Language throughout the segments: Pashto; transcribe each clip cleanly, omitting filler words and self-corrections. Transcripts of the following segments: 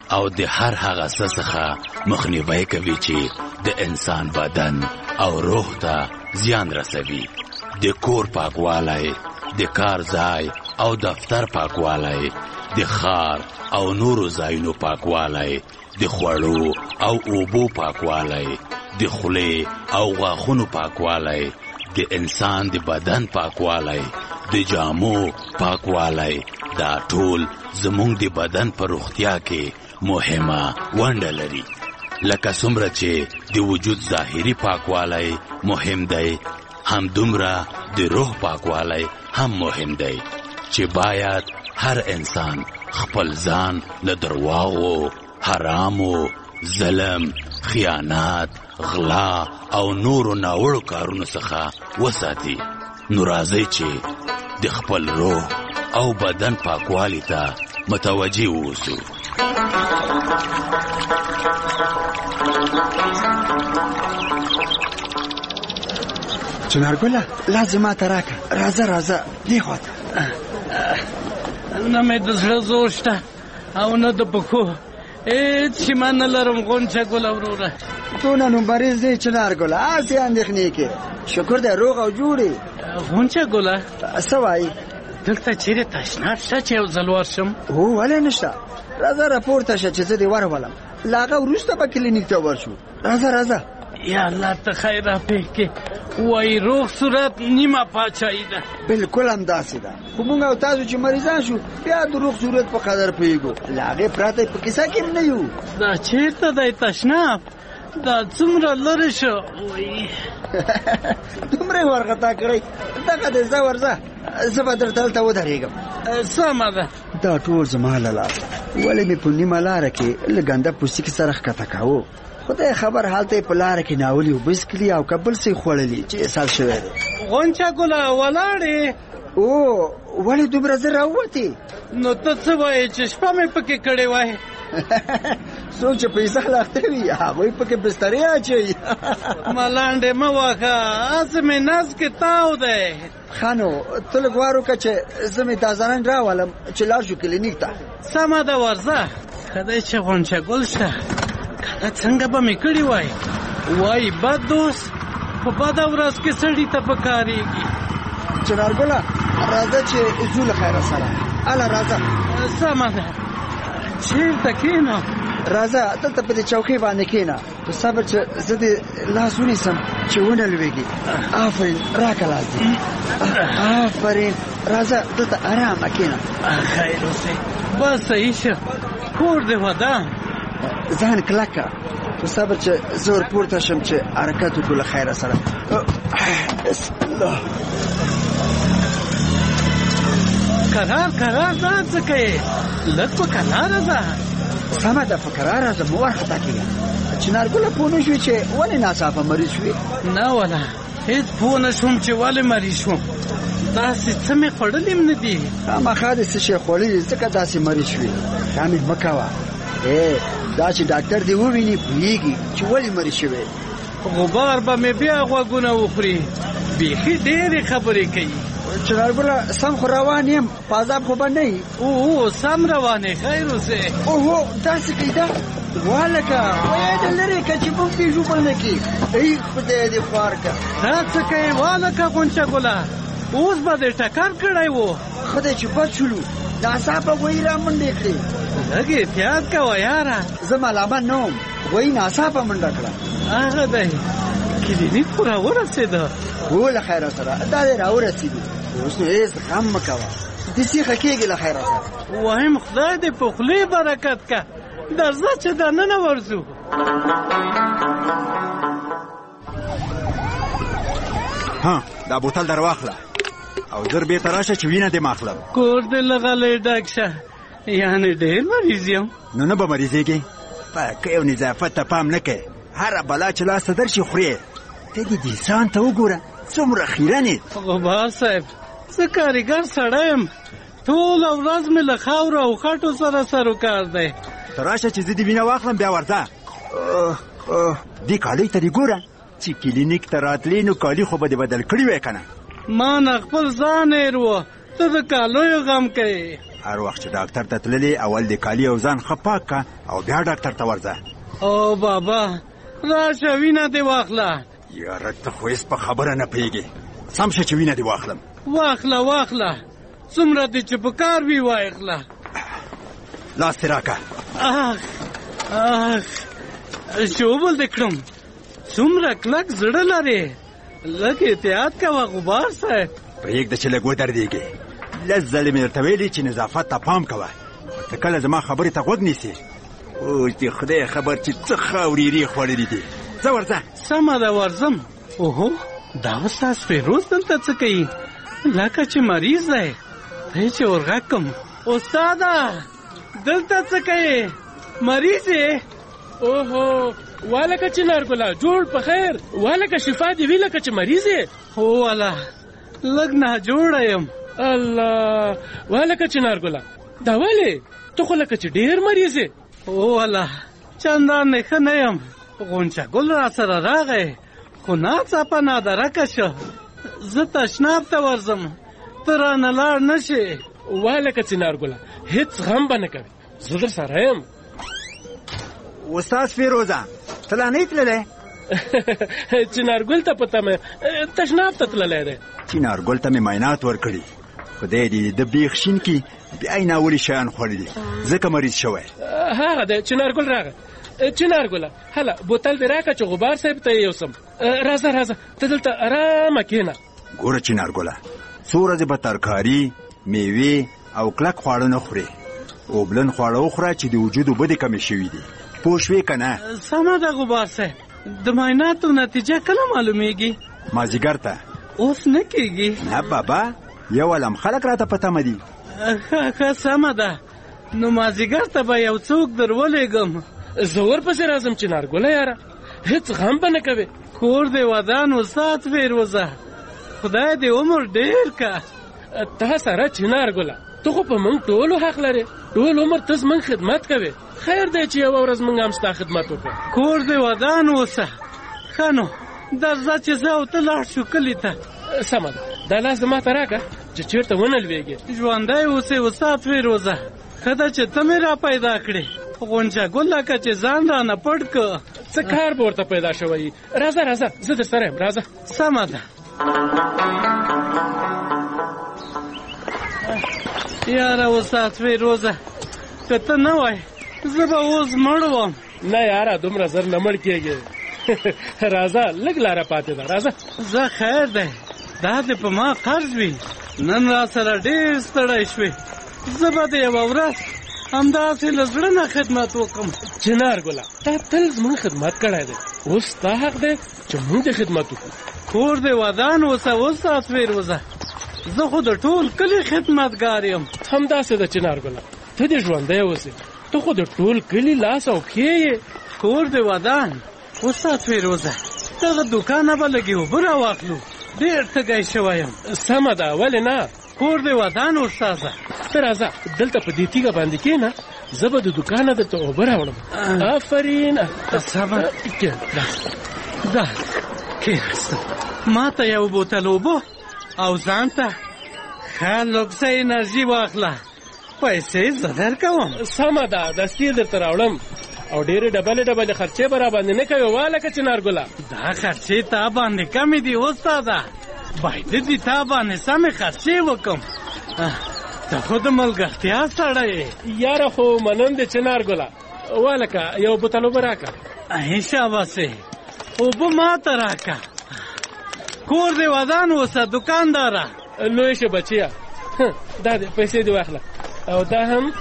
او د هر هغه څه څخه مخنیوی کوي چې د انسان بدن او روح ته زیان رسوي. د کور پاکوالی، د کار ځای او دفتر پاکوالی، د ښار او نورو ځایونو پاکوالی، د خوړو او اوبو پاکوالی، د خولې او غاښونو پاکوالی، د انسان د بدن پاکوالی، د جامو پاکوالی، دا ټول زموږ د بدن په روغتیا کې مهمه ونډه لري. لکه څومره چې د وجود ظاهري پاکوالی مهم دی، همدومره د روح پاکوالی هم مهم دی چې باید هر انسان خپل ځان له درواغو، حرامو، ظلم، خیانت، غلا او نورو ناوړو کارونو څخه وساتي. نو راځئ چې د خپل روح او بدن پاکوالی ته متوجه اوسو. چنارګله لازمه تراکه، راځه راځه دی خواته. نه مې د زړه زور شته او نه د پښو، هېڅ شي ما نه لرم. غونچه ګله وروره تونه نو مریض دی چنارګله، هسې اندېښنې کې. شکر دی روغ او جوړ یې. غونچه ګله څه وایي؟ دلته چیرې تشناب شته چې یو ځل ورشم؟ هو ولې نشته، راځه راپورته شه چې زه دې ورولم. له هغه وروسته به کلینیک ته ورشو. راځه راځه. یا الله ته خیر را پېښ کې. وایي روغ صورت نیمه پاچایي ده. بلکل همداسې ده، خو موږ او تاسو چې مریضان شو بیا د روغ صورت په قدر پوهېږو، له هغې پرته په کیسه کې نه یو. دا چېرته دی تشناب؟ دا څومره لرې شو؟ دومره ورغتا کړی. دغه دی ځه ورځه، زه به درته هلته ودرېږم. سمه ده. دا ټول زما له لاسه، ولې مې په نیمه لاره کې له ګنده پوستکي سره ښکته کاوه. خدای خبر هلته یې په لاره کې ناولي او بسکلي او کبل سې خوړلي چې اسهال شوی دی. غونچه ګله ولاړې؟ او ولې دومره زر راووتې؟ نو ته څه وایې چې شپه مې پکې کړې وای؟ څوک چې پیسه لاخته وي هغوی پکې بسترې اچوي. ملانډې مه وهه، هسې مې نس کې تاو دی. ښه نو ته لږ وار وکړه چې زه مې تازه رنګ راولم چې لاړ شو کلینیک ته. سمه ده ورځه. ښه دی چې غونچه ګل شته، کنه څنګه به مې کړي وای. وایي بد دوست په بده ورځ کې سړي ته پکارېږي. چنارګله راځه چې ځو له خیره سره. اله راځه. سمه ده. چېرته کښېنه؟ راځه دلته په دې چوکۍ باندې کښېنه، په صبر چې زه دې لاس ونیسم چې ونه لوېږي. آفرین راکه لاس دې. آفرین راځه دلته ارامه کښېنه. خیر اوسې. بس صحیح شه، کور دې ودان. ځان کلک کړه، په صبر چې زه ورپورته شم چې حرکت وکړو له خیره سره. بسم الله. کرار کرار ځان څه کوې؟ لږ په کراره ځه. سمه ده، په کراره ځه، مه ورخطا کېږه. چنارګله پوه نه شوې چې ولې ناڅاپه مریض شوې؟ نه ولا هېڅ پوه نه شوم چې ولې مریض شوم. داسې څه مې خوړلي هم نه دي. خامخا دې څه شی خوړلي ځکه داسې مریض شوې. دا مې مه کوه. دا چې ډاکټر دې وویني پوهېږي چې ولې مریض شوې. غبار به مې بیا غوږونه وخوري. بیخي ډېرې خبرې کوي. چنارګله سم خو روان یم، په عذاب خو به نه یي؟ او سم روان یې، خیر اوسې. اوهو داسې کوي ده؟ والکه وایه د لرې که چې موږ پېژو بل نه کړي. ای خدای دې خوار که. دا څه کوې والکه غونچه ګله؟ اوس به دې ټکر کړی و. خدای چې بد شولو، ناڅاپه وایي را منډې کړې. لږ احتیاط کوه یاره. زه ملامت نه وم، وایي ناڅاپه منډه کړه. هغه دی کلینیک خو راورسېده؟ هو له خیره سره دا دی راورسېدو. اوس نو هېڅ غم مه کوه، دې سیخه کېږي له خیره سره. وایم خدای دې په خولې برکت که. درځه چې دننه ورځو. ها دا بوتل در واخله او زر بیرته راشه چې وینه دې ماخلم. کور دې له غلې ډک شه، یعنې ډېر مریض یم. نو نه به مریضېږې، په یو نظافت ته پام نه کوې، هره بلا چې لاسته درشي خورې. ته دې ځان ته وګوره څومره خیرن یې. غبار صاحب زه کاریګر سړی یم، ټوله ورځ مې له خاورو او خټو سره سروکار دی. ته راشه چې زه دې وینه واخلم بیا ورځه. دې کالۍ ته دې ګوره چې کلینیک ته راتلې نو کالي خو به دې بدل کړي وای که نه؟ ما نه خپل ځان هېر و، ته د کالیو غم کوې. هر وخت چې ډاکټر ته تللې اول د کالي او ځان ښه پاک کا او بیا ډاکټر ته ورځه. او بابا راشه وینه دې واخله. یاره ته خو هېڅ په خبره نه پوهېږې. سم شه چې وینه دې واخلم. واخله څومره دې چې په کار وي واخله. لاس دې راکه. شوبل دې کړم. څومره کلک زړه لرې. لږ احتیاط کوه غبار صاحب. پرېږده چې لږ ودرېږې. لس ځلې مې درته ویلي چې نظافت ته پام کوه. ته کله زما خبرې ته غوږ نیسې. اوس دې خدای خبر چې څه خاورېرې خوړلې دي. ځه ورځه. سمه ده ورځم. اوهو دا استاد فیروز دلته څه کوي؟ لکه چې مریض دی. ته چې ورغږ کړم استاده دلته څه کوي؟ مریض یې؟ اوهو والکه چې نارګله جوړ په خیر. والکه شفا دې وي لکه چې مریض یې. هو والا لږ ناجوړه یم. الله والکه چې نارګله دا ولې؟ ته خو لکه چې ډېر مریض یې. هو والا چندان ښه نه یم. غونچه ګل را سره راغی خو ناڅاپه نادرکه شو. زه تشناب ته ورځم ته رانه لاړ نه شې. والکه چې نارګله هېڅ غم به نه کوي. زه در سره یم. استاد فیروزه ته لا نه یې تللی؟ چنارګل ته په تمه تشناب ته تللی دی. چنارګل ته مې معاینات ورکړي. خدای دې د بیخ شین کې بیا یې ناولي شیان خوړلي ځکه مریض شوی. هغه دی چنارګل راغی. چنارګله هله بوتل دې راکړه چې غبار صاحب ته یې یوسم. راځه ته دلته ارامه کښېنه. ګوره چنارګله څو ورځې به ترکاري میوې او کلک خواړه نه خورې. اوبلن خواړه وخوره چې د وجود اوبه دې کمې شوي دي. پوه شوې که نه؟ سمه ده غبار صاحب. د معایناتو نتیجه کله معلومیږي؟ مازدیګر ته. اوس نه کېږي؟ نه بابا یو علم خلک راته په تمه دي. ښه سمه ده. نو مازدیګر ته به یو څوک در ولېږم. زه ورپسې راځم چنارګله یاره هېڅ غم به نه کوې. کور دې ودان استاد فیروزه خدای دې عمر ډېر که. تا سره چنارګله ته خو په موږ ټولو حق لرې. ټول عمر ته زموږ خدمت کوې. خیر دی چې یوه ورځ موږ هم ستا خدمت وکړو. کور دې ودان اوسه. ښه نو درځه چې زه او ته لاړ شو کلي ته. سمه ده دا لاس د ما ته راکړه چې چېرته ونه لوېږې. ژوندی اوسې استاد فیروزه. ښه ده چې ته مې را پیدا کړې. غونچه ګل لکه چې ځان رانه پټ که. څه کار به ورته پیدا شوی. راځه زه در سره یم. راځه. سمه ده. یاره استاد فیروزه که ته نه وای زه به اوس مړ وم. نه یاره دومره زر نه مړ کېږې. راځه لږ لاره پاتې ده. راځه. زه خیر دی دا دې په ما قرض وي. نن را سره ډېر ستړی شوې. زه به د یوه ورځ همداسې له زړه نه خدمت وکړم. چنارګله تا تل زموږ خدمت کړی دی. اوس ستا حق دی چې موږ دې خدمت وکړو. کور دې ودان اوسه استاد فیروزه. زه خو د ټول کلي خدمتګار یم. همداسې ده چنارګله ته دې ژوندی اوسې. ته خو د ټول کلي لاس او پښې یې. کور دې ودان استاد فیروزه دغه دوکانه به لږې اوبه راواخلو. ډېر تږی شوی یم. سمه ده ولې نه. کور دې ودان استاده. ته راځه دلته په دې تیږه باندې کښېنه. زه به د دوکانه درته اوبه راوړم. آفرین. سمه ده کښېناستم. ما ته یو بوتل اوبه او ځان ته ښه لوکسه انرژي واخله. پیسې زه درکوم. سمه ده دستي درته راوړم. او ډېرې ډبلې خرچې به را باندې نه کوې والکه چنارګله. دا خرچې تا باندې کمې دي استاده. باید دې تا باندې سمې خرچې وکړم. ته خو د ملګرتیا سړی یې. یاره خو منم دې چنارګله. والکه یو بوتل اوبه راکړه. شاباسې اوبه ما ته راکړه. کور دې ودان اوسه دوکانداره. لوی شه بچیه. دا دې پیسې دې واخله او دا هم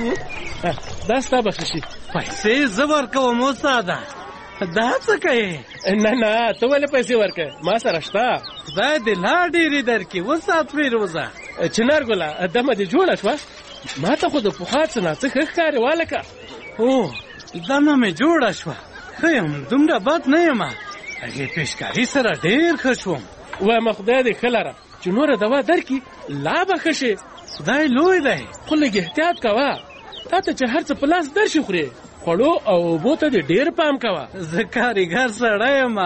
دا ستا به ښه شي. پیسې زه ورکوم استاده. دا څه کوې؟ نه ته ولې پیسې ورکوې؟ ما سره شته. خدای دې لا ډېرې درکړي استاد فیروزه. چنارګله دمه دې جوړه شوه. ما ته خو د پخوا څه نه څه ښه ښکارې والکه. هو دمه مې جوړه شوه. ښه یم دومره بد نه یم. هغې پیشکاري سره ډېر ښه شوم. وایم خدای دې ښه لره چې نوره دوا درکړي لا به ښه شې. خدای لوی دی. خو لږ احتیاط کوه. تا ته چې هر څه په لاس درشي خورې. خوړو او اوبو ته دې ډېر پام کوه. زه کاریګر سړی یم.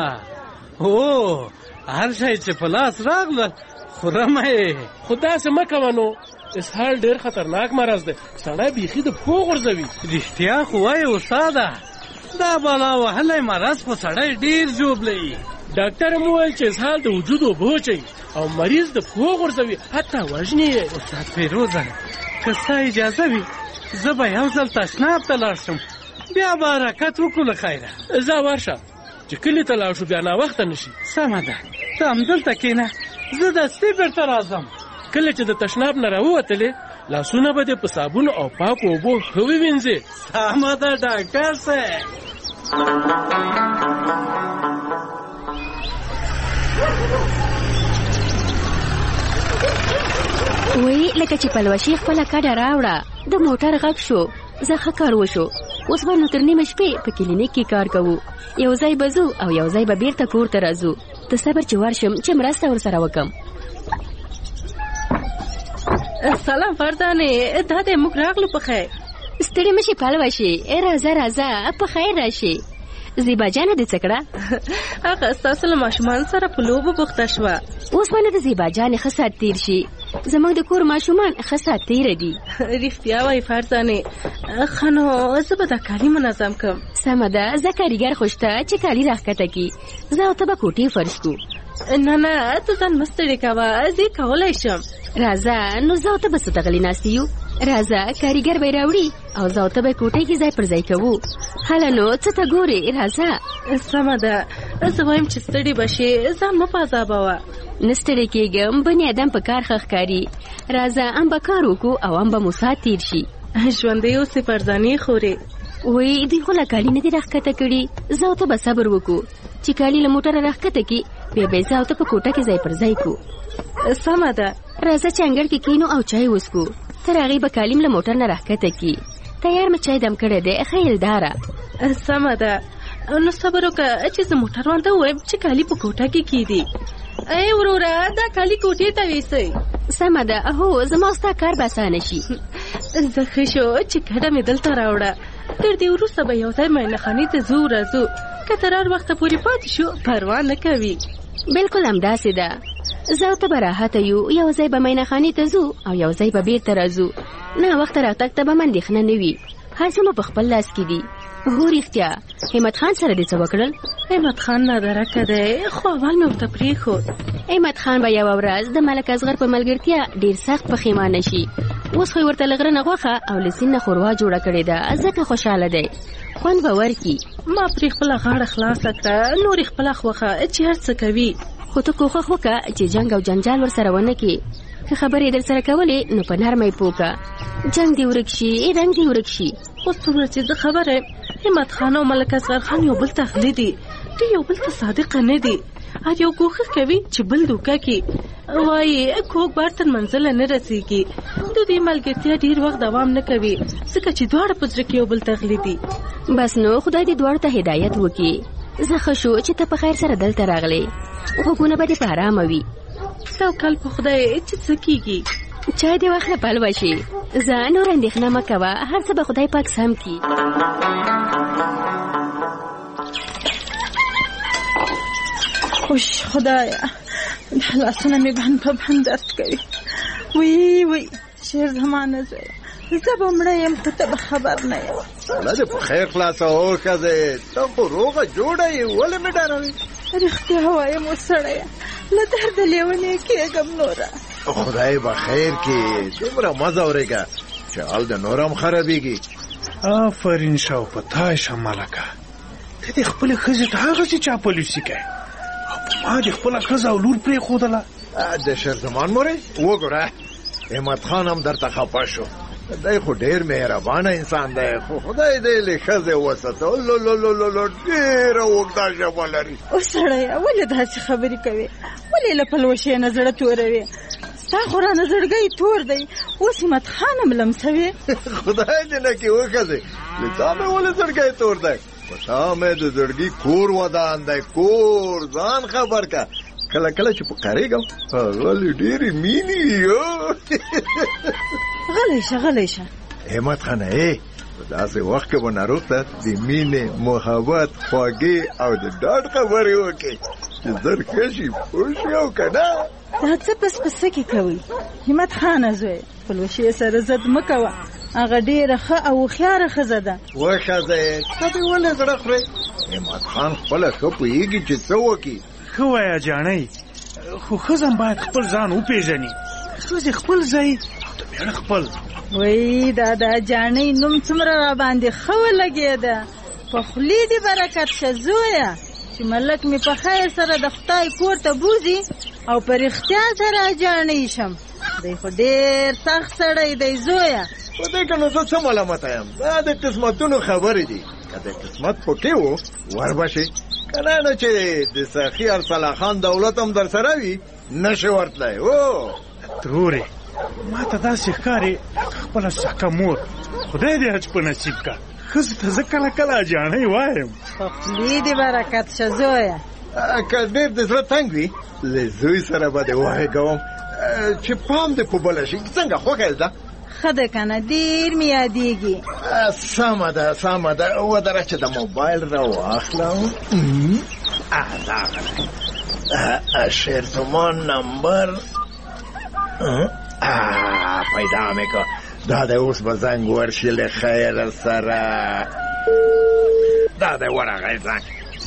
هو هر شی چې په لاس راغلل خورم یې. خو داسې مه کوه نو اسهال ډېر خطرناک مرض دی، سړی بیخي د پښو غورځوي. رښتیا خو وایې استاده، دا بلا وهلی مرض په سړی ډېر ژوبلوي. ډاکټر هم وویل چې اسهال د وجود اوبه وچوي او مریض د پښو غورځوي، حتی وژني یې. استاد فیروزه، که ستا اجازه وي زه به یو ځل تشناب ته لاړ شم، بیا به حرکت وکړو له خیره. ځه ورشه، چې کلي ته لاړ شو بیا ناوخته نه شي. سمه ده، ته همدلته کښېنه، زه دستي بېرته راځم. کله چې د تشناب نه راووتلې لاسونه به دې په صابون او پاکو اوبو ښه ووینځې. سمه ده ډاکټر صاحب. وی لکه چې پلوشي خپله کډه راوړه، د موټر غږ شو، زه ښه کار وشو. اوس به نو تر نیمه شپې په کلینیک کې کار کوو، یو ځای به ځو او یو ځای به بیرته کور ته راځو. ته صبر چې ورشم چې مرسته ورسره وکم. سلام فردانې، دا دی موږ راغلو په خیر. ستړي مشي پلوشي، راځه راځه په خیر راشي. زیبا جانه دې څه کړه؟ هغه ستاسو له ماشومان سره په لوبو بوخته شوه. اوس باندې د زیبا جانې ښه ساعت تېر شي، زموږ د کور ماشومان ښه ساعت تېره دي. رښتیا وایي فرزانې. ښه نو زه به دا کالي منظم کړم. سمه ده، زه کاریګر خو شته چې کالي راښکته کړي، زه او ته به کوټې فرش کړو. نه ته ځان مه ستړې کوه، زه کولی شم. راځه نو زه او ته به څه تغلې ناستې یو. راځه کاریګر به یې راوړي او زه او ته به کوټې کې ځای پر ځای کوو. هله نو څه ته ګورې، راځه. سمه ده، زه وایم چې ستړې به شې، ځان مه په عذابوه. نه ستړې کېږم، بني ادم په کار ښه ښکاري. راځه هم به کار وکړو او هم به مو ساعت تېر شي. ژوندی اوسې فرزانې خورې. وی دوی خو لا کالي نه دي راښکته کړي، زه او ته به صبر وکړو چې کالي له موټره راښکته کړي، بیا به زه او ته په کوټه کې ځای پر ځای کړو. سمه ده، راځه چې انګړ کې کښېنو او چای وڅښو، تر هغې به کالي له موټر نه راښکته کړي. تیار مې چای دم کړی دی، ښه یلداره. سمه ده، نو صبر وکړه چې زه موټر ورته ووایم چې کالي په کوټه کې کېږدي. ای وروره، دا کالي کوټې ته ویسئ. سمه ده، هو زما ستا کار به اسانه شي. زه ښه شو چې کډه مې دلته راوړه، تر دې وروسته به یو ځای مینهخانې ته ځو راځو، که تر هر وخته پورې پاتې شو پروا نه کوي. بلکل همداسې ده، زه او ته به راحته یو، یو ځای به مینهخانې ته ځو او یو ځای به بیرته راځو. ناوخته راتګ ته به مو اندېښنه نه وي، هر څه مو په خپل لاس کې دي. هو رښتیا، همت خان سره دې څه وکړل؟ همت خان نادرکه دی، خو اول مې ورته پرېښود. همت خان به یوه ورځ د ملک اصغر په ملګرتیا ډېر سخت پښیمانه شي. اوس خو یې ورته له غره نه غوښه او له سیند نه ښوروا جوړه کړې ده، ځکه خوشحاله دی، خوند به ورکړي. ما پرې خپله غاړه خلاصه کړه، نور یې خپله خوښه چې هر څه کوي. خو ته کوښښ وکړه چې جنګ او جنجال ورسره ونه کړې. که خبرې در سره کولې نو په نرمه یې پوه کړه، جنګ دې ورک شي، رنګ دې ورک شي. اوس څومره چې زه خبره یم، همت خان او ملک اصغر خان یو بل ته غلي دي، دوی یو بل ته صادقه نه دي. هر یو کوښښ کوي چې بل دوکه کړي، وایي کوږ بار تر منزله نه رسېږي. د دې ملګرتیا ډېر وخت دوام نه کوي، ځکه چې دواړه په زړه کې یو بل ته غلي دي. بس نو خدای دې دواړو ته هدایت وکړي. زه ښه شو چې ته په خیر سره دلته راغلې، غوږونه به دې په ارامه وي. توکل په خدای چې څه کېږي. چای دې واخله پلوشي، زه نور اندېښنه مه کوه، هر څه به خدای پاک سم کړي. خوش خدایا، لاسونه مې بند په بند درد کوي. وی وی شیر زمانه زه به مړه یم، خو ته به خبر نه یم. سړه دې په خیر خلاصه هو ښځې، ته خو روغه جوړه یې، ولې مې ډاروې؟ رښتیا وایم اوس سړیه، له درده لیونې کېږم نوره. خدای به خیر کړي، دومره مه ځورېږه چې حال د نور هم خرابېږي. آفرین شو په تا شه ملکه، ته دې خپلې ښځې ته هغسې چاپلوسي کوې او په ما دې خپله ښځه او لور پرېښودله. د شیرزمان مورې وګوره، همت خان هم درته خفه شو، دی خو ډېر مهربانه انسان دی، خو خدای دې له ښځې وساته. لولولولولو ډېره اوږده ژبه لري. اوس سړیه ولې داسې خبرې کوې؟ ولې له پلوشې نه زړه توروې؟ ستا خو رانه زړګی تور دی، اوس همت خان هم لمسوې. خدای دې نه کړي وښځې، له تا مې ولې زړګی تور دی؟ په تا مې د زړګي کور ودان دی، کور. ځان خبر که کله کله چې په کارېږم هغه ډېرې مینې یو. غلی شه غلی شه. همت خانه په داسې وخت کې به ناروغ ته د مینې، محبت، خواږې او د ډاډ خبرې وکړې چې زر ښه شي، پوه شي او که نه. دا څه پس کې کوي؟ همت خانه زوی پلوشې سره زد مه کوه، هغه ډېره ښه او هوښیاره ښځه ده. وښځې ته دې ولې زړه خورې؟ همت خان خپله ښه پوهېږي چې څه وکړي. ښه وایه جانۍ، خو ښځه باید خپل ځان وپېژني. ښځې خپل ځای او د مېړه خپل. وی دا جانۍ نوم څومره را باندې ښه ولګېده. په خولې دې برکت شه زویه، چې ملک مې په خیر سره د خدای کور ته بوځي او په رښتیا سره جانۍ شم. دی خو ډېر سخت سړی دی زویه. په دې که نو زه څه ملامته یم؟ دا د قسمتونو خبرې دي. که د قسمت پکې و وربشې، که نه نه چې د سخي ارسله خان دولت هم در سره وي نشي ورتلی. او ترورې ما ته داسې ښکاري لکه خپله سکه مور. خدای دې حج په نصیب کا. ښځو ته زه کله کله جانۍ وایم. په خولې دې برکت شه زویه. که ډېر د زړه تنګ وي له زوی سره به دې وغږوم چې پام دې په بله شي. څنګه خوښه یې ده؟ ښه ده که نه؟ ډېر مې یادېږي. سمه ده سمه ده. ودره چې د موبایل را واخلم. شیر زمان نمبر پیدا مې که. دا دی اوس به زنګ ورشي له خیر سره. دا دی ورغی زنګ.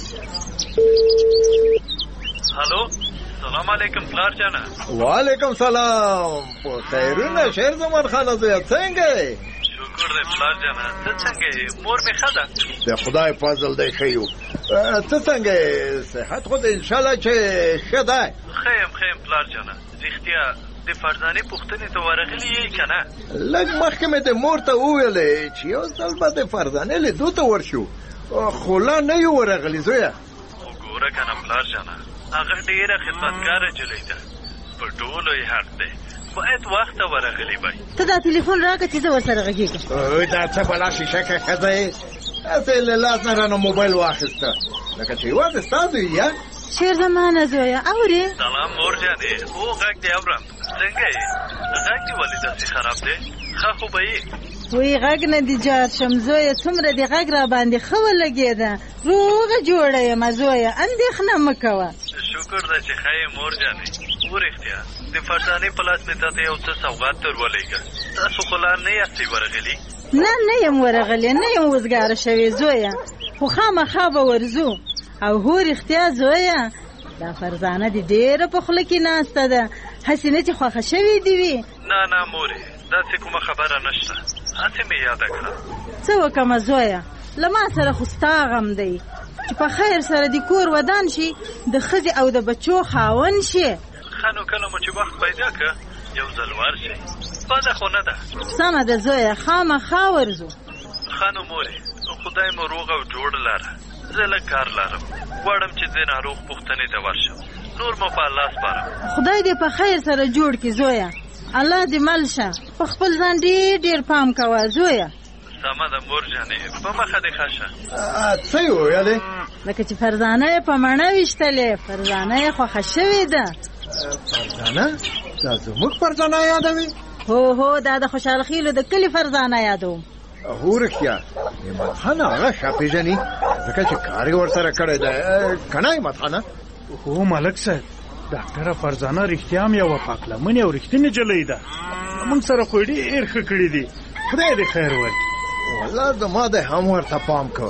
هلو، سلام علیکم پلار جانه. وعلیکم سلام. په خیرونه شیر زمان خانه زویه، څنګه یې؟ شکر دی پلار جانه. ته څنګه یې؟ مور مې ښه ده؟ د خدای فضل دی ښه یو. ته څنګه یې؟ صحت خو د انشاءالله چې ښه دی؟ ښه یم پلار جانه. رښتیا د فرزانې پوښتنې ته ورغلي یې که نه؟ لږ مخکې مې د مور ته وویلې چې یو ځل به د فرزانې لیدو ته ورشو، خو لا نه یو ورغلي زویه. خو ګوره که نه پلار جانه، هغه ډېره خدمتګاره نجلۍ ده، په ټولو یې حق دی، باید وخته ورغلي وای. ته دا تلیفون راکړه چې زه ورسره غږېږم. دا څه بلا شیشکه ښځه یې؟ هسې له لاس نه رانه موبایل واخیسته لکه چې یوازې ستا دوی یا؟ شیر زمانه زویه اورې؟ سلام مور جانې. او غږ دې اورم. څنګه یې؟ غږ دې ولې داسې خراب دی؟ ښه خو به یې؟ وی غږ نه دي جار شم زویه، څومره دې غږ را باندې ښه ولګېده. روغه جوړه یم زویه، اندېښنه مه کوه. شکر ده چې ښه یې مور جانې. ورښتیا د فرزانې په لاس مې تاته یو څه سوغات در ولېږه. تاسو خو لا نه یاستئ ورغلي؟ نه یم ورغلې، نه یم وزګاره شوې زویه، خو خامخا به ورځو. او هو رښتیا زویه، دا فرزانه دې ډېره په خوله کې ناسته ده، هسې نه چې خوښه شوې دې وي. نه مورې، داسې کومه خبره نشته، هسې مې یاده کړه. څه وکړمه زویه، له ما سره خو ستا غم دی چې په خیر سره دې کور ودان شي، د ښځې او د بچو خاوند شي. ښه نو کله مو چې وخت پیدا که یو ځل ورشئ، بده خو نه ده. سمه ده زویه، خامخا ورځو. ښه نو مورې، خدای مو روغ او جوړ لره. زه لږ کار لرم، غواړم چې د ناروغ پوښتنې ته ورشم، نور مو په الله سپارم. خدای دې په خیر سره جوړ کړي زویه، الله دې مل شه. په خپل ځان ډېر پام کوه زویه. سمه ده مور جانې، په مخه دې ښه شه. څه یې وویلې؟ لکه چې فرزانه یې په مڼه ویشتلې، فرزانه یې خوښه شوې ده. فرزانه؟ دا زموږ فرزانه یادوي؟ هو دا د خوشحال خیلو د کلي فرزانه یادوم. هو رښتیا همت خانه هغه ښه پېژني، ځکه چې کار یې ورسره کړی دی که نه همت خانه؟ هو ملک صاحب، ډاکټره فرزانه رښتیا هم یوه پاکلمنې او رښتینې نجلۍ ده. موږ سره خو یې ډېر ښه کړي دي، خدای دې خیر ورکړي. والله زما دی هم ورته پام کو.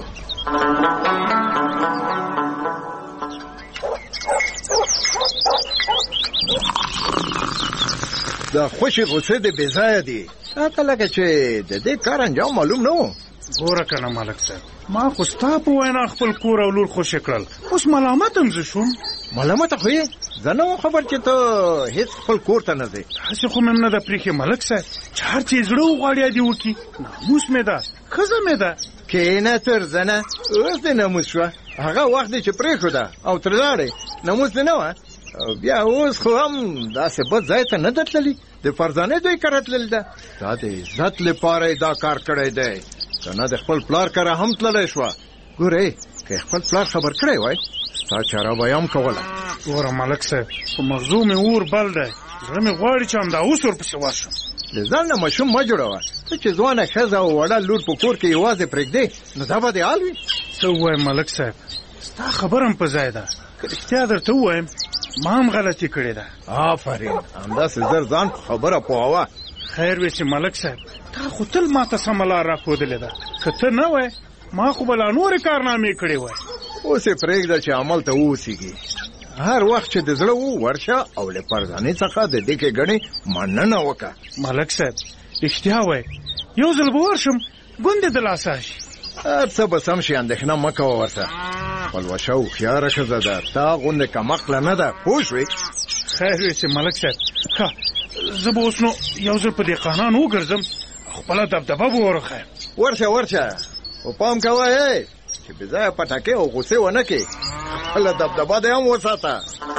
دا خوشي غوسې د بې ځایه دي، راته لکه چې د دې کار انجام معلوم نه و. ګوره که نه ملک صاحب، ما خو ستا په وینا خپل کور او لور خوشې کړل، اوس ملامت هم زه شوم. ملامته خو یې؟ زه نه وم خبر چې ته هېڅ خپل کور ته نه ځې. هسې خو مې هم نه ده پرېښې ملک صاحب، چې هر چې یې زړه وغواړي دې وکړي. ناموس مې ده، ښځه مې ده. کښېنه ترزنه، اوس دې ناموس شوه. هغه وخت دې چې پرېښوده او ترې لاړې، ناموس دې نه وه. او بیا اوس خو هم داسې بد ځای ته نه ده تللي، د فرزانې دوی کره تللې ده. دا د عزت لپاره یې دا کار کړی دی، که نه د خپل پلار کره هم تللی شوه. ګورئ، که خپل پلار خبر کړی وای ستا چاره به یې هم کوله. ګوره ملک صاحب، په مغزو مې اور بل دی، زړه مې غواړي چې همدا اوس ورپسې ورشم. د ځان نه ماشوم مه جوړوه. ته چې ځوانه ښځه او وړه لور په کور کې یوازې پرېږدې، نو دا به دې حال وي. څه ووایم ملک صاحب، ستا خبره هم په ځای ده. که رښتیا درته ووایم ما هم غلطي کړې ده. آفرین، همداسې زر ځان خبره پوهوه. خیر وې چې ملک صاحب تا خو تل ما ته سمه لار راښودلې ده. که ته نه وای ما خو به لا نورې کارنامې کړې وای. اوس یې پرېږده چې عمل ته واوسېږي. هر وخت چې د زړه ورشه او له فرزانې څخه د دې کې ګڼې مننه وکړه. ملک صاحب رښتیا وای، یو ځل به ورشم ګوندې د لاسه شي. هر څه به سم شي، اندېښنه مه کوه ورته. پلوشه هوښیاره ښځه ده، تا غوندې کمقله نه ده، پوه شوې؟ خیر وې چې ملک صاحب ښه زه به اوس نو یو ځل په دهقانانو وګرځم، خپله دبدبه به ورښیم. ورشه خو پام کوه چې بې ځایه پټکې او غوسې ونه کړې. خپله دبدبه دې هم وساته.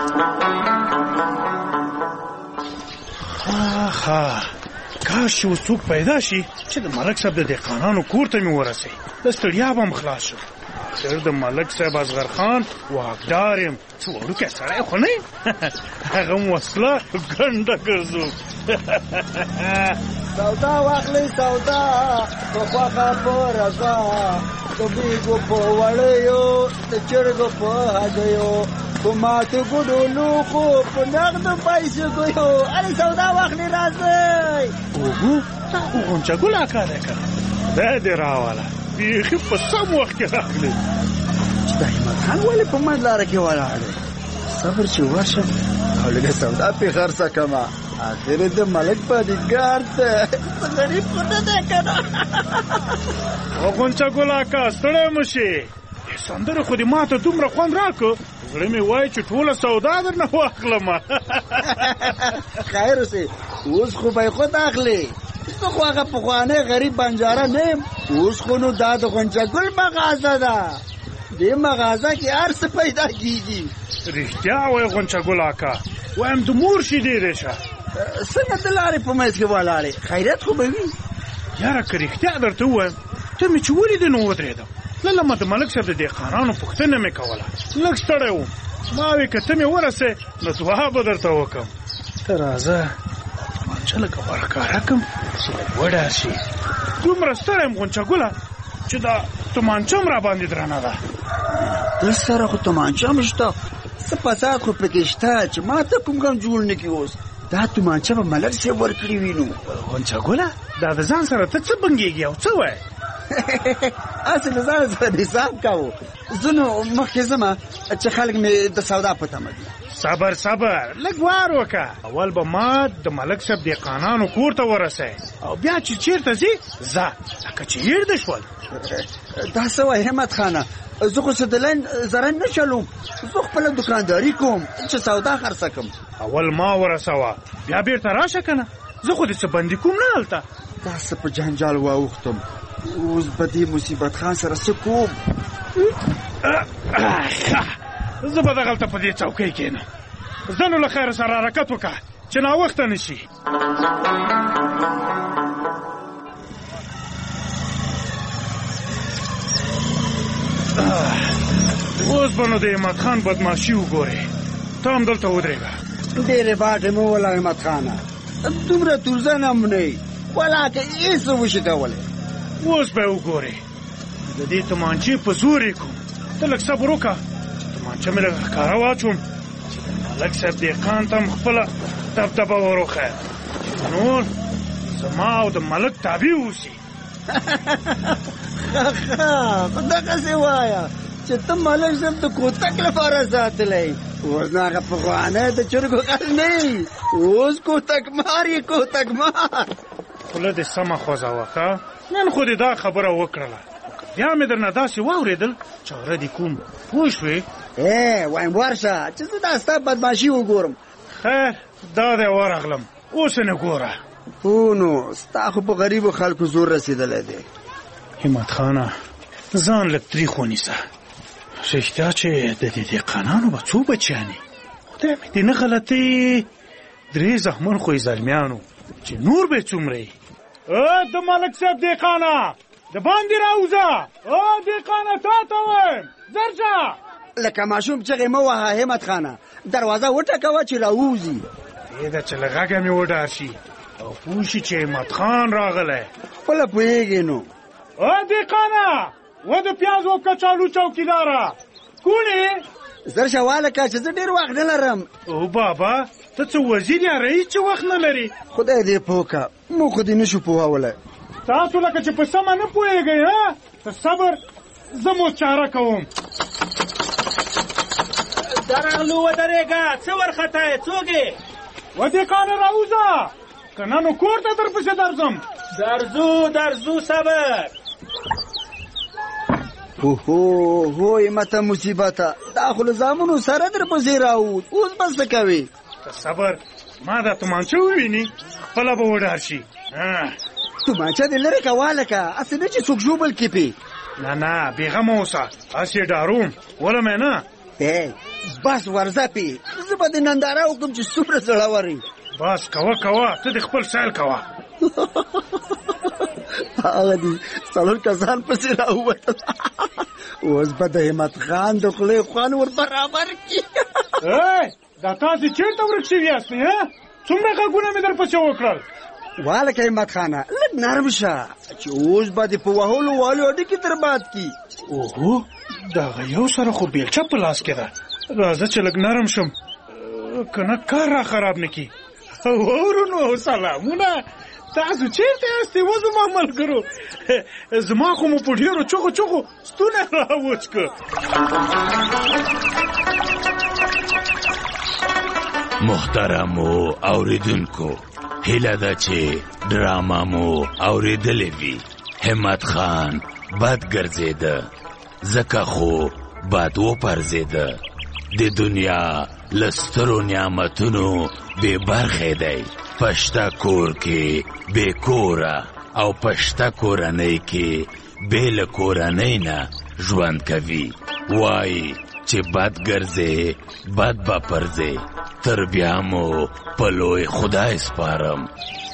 کاش چې اوس څوک پیدا شي چې د ملک صاحب د دهقانانو کور ته مې ورسوي، د ستړیا به هم خلاص شم. تر د ملک صاحب اصغر خان واکدار یم، څه وړوکی سړی خو نه یم. هغه هم وسله ګنډه ګرځو. سودا واخلئ سودا په خوښه په رضا، د بیګو په وړیو د چرګو په هګیو، په ماتو ګوډو لوښو په نغدو پیسو ګیو. ارې سودا واخلئ راځئ. اوهو دا خو غونچه ګل اکا دی که خدای دې راوله، بیخي په سم وخت کې راغلی. چې دا همت خان ولې په منځ لاره کې ولاړ دی؟ صبر چې ورشم او لږه سودا پې خرڅه کړمه. آخر د ملک پادیګار ته غریب خو نه دی که نه. او غونچه ګل اکا ستړی مه شې، سندرې خو دې ما ته دومره خوند راکړو، زړه مې وایي چې ټوله سودا درنه واخلمه. خیر اوسې، اوس خو به یې خود اخلې. زه خو هغه پخوانی غریب بنجاره نه یم، اوس خو نو دا د غونچه ګل مغازه ده. دې مغازه کې هر څه پیدا کېږي. رښتیا وایي غونچه ګل اکا، وایم د مور شیدې دی شه. څنګه د لارې په منځ کې ولاړې؟ خیرات خو به وي. یاره که رښتیا درته ووایم ته مې چې ولیدې نو ودرېدم. للمه د ملک صاحب د دهقانانو پوښتنه مې کوله، لږ ستړی وم. ما وې که ته مې ورسې نو دعا به درته وکړم. ته راځه تمانچه لږه ورښکاره کړم چې لږ وډار شي. دومره ستړی یم غونچه ګله چې دا تمانچه هم راباندې درنه ده. ده سره خو تمانچه هم شته، څه فساد خو پکې شته چې ما ته کوم غم جوړ نه کړي. اوس دا تمانچه به ملک صاحب ورکړي وي. نو غونچه ګله دا د ځان سره ته څه بنګېږي او څه وایې؟ هسې له ځانه سره حساب کوو. زه نو مخکې ځمه چې خلک مې د سودا په تمه دي. صبر لږ وار وکړه. اول به ما د ملک صاحب دهقانانو کور ته ورسئ او بیا چې چېرته ځي ځه، لکه چې هېر دې شول. دا څه وایې همت خانه، زه خو څه د لین زرن نه چلوم، زه خپله دوکانداري کوم چې سودا خرڅه کړم. اول ما ورسوه بیا بېرته راشه که نه، زه خو دې څه بندي کوم نه هلته. دا څه په جنجال واوښتم، اوس به دې مصیبت خان سره څه کوم؟ زه به دغلته په دې چوکۍ کښېنم. زه نو له خیره سره حرکت وکړه چې ناوخته نه شي. اوس به نو د همت خان بدماشي وګورې. ته هم دلته ودرېږه. ډېرې باټې مه وله همت خانه، دومره تورزن هم نه یې، ولاکه هېڅ وشي کولی. اوس به یې وګورې د دې تمانچې په زور یې کوم. ته لږ صبر وکړه، تمانچه مې لږ ښکاره واچوم چې د ملک صاحب دهقان ته هم خپله دبدبه وروښیم چې نور زما او د ملک تابع اوسي. خو دغسې وایه چې ته ملک صاحب د کوتک لپاره ساتلی، اوس نو هغه پخوانی د چرګو غل نه یي، اوس کوتک مار یې کوتک مار. خوله دې سمه خوځوه ښه، نن خو دې دا خبره وکړله، بیا مې درنه داسې واورېدل چاره دې کوم، پوه شوې؟ وایم ورشه چې زه دا ستا بدماشي وګورم. خیر دا دی ورغلم، اوس یې نه ګوره. هو نو ستا خو په غریبو خلکو زور رسېدلی دی. همت خانه ځان لږ تریخ ونیسه. رښتیا چې د دې دهقانانو به څو بچیانې، خدای مې دې نه غلطې 3 زخمن خو یې زلمیانو چې نور به څومره یې. د ملک صاحب دهقانه د باندې راوځه، دهقانه تا ته وایم زر شه. لکه ماشوم چغې مه وهه همت خانه، دروازه وټکوه چې راووځي. پرېږده چې له غږه مې وډار شي او پوه شي چې همت خان راغلی. خپله پوهېږې نو. دهقانه و د پیاز و کچالو چوکیداره، کوڼې زر شواله کا چې زه ډېر وخت نه لرم. او بابا ته څه وزیر یا رئیس چې وخت نه لري؟ خدای دې پوه که موږ خو دې نشو پوهولی. تاسو لکه چې په سمه نه پوهېږئ ها؟ صبر زه مو چاره کوم. درغلو ودرېږه، څه ورخطا یې؟ څوک یې؟ ودې کانه راوځه، که نه نو کور ته درپسې درځم. درځو صبر. هو همته مصیبته، دا خو له زامنو سره درپسې راووت، اوس به څه کوې؟ صبر ما دا تومانچه وویني خپله به وډار شي. تومانچه دې لرې کوه لکه هسې نه چې څوک ژوبل کې پې. نه بېغمه اوسه، هسې یې ډاروم ولمې نه. بس ورځه پې، زه به دې ننداره وکړم چې څومره زړور یې. بس کوه ته دې خپل سیل کوه. هغه دي 4 کسان پسې راووتل، اوس به د همت خان د خولې خوان ور برابر کړي. دا تاسې چېرته ورک شوي یاستئ؟ څومره غږونه مې درپسې وکړل. والکه همت خانه لږ نرم شه چې اوس به دې په وهلو والو اډیکې تر باد کړي. اوهو دغه یو سره خو بیلچه په لاس کې ده. راځه چې لږ نرم شم که نه کار را خراب نه کړي. ورونو سلامونه، تاسو چېرته یاستئ و زما ملګرو؟ زما خو مو په ډېرو چغو ستونی راوچ کړ. محترمو اوریدونکو، هیله ده چې ډراما مو اوریدلې وي. همت خان بد ګرځېده ځکه خو بد وپرځېده. د دنیا له سترو نعمتونو بې برخې دی. پشته کور کې بې کوره او پشته کورنۍ کې بې له کورنۍ نه ژوند کوي. وایي چې بد ګرځې بد به پرځې. تر بیا مو په لوی خدای سپارم.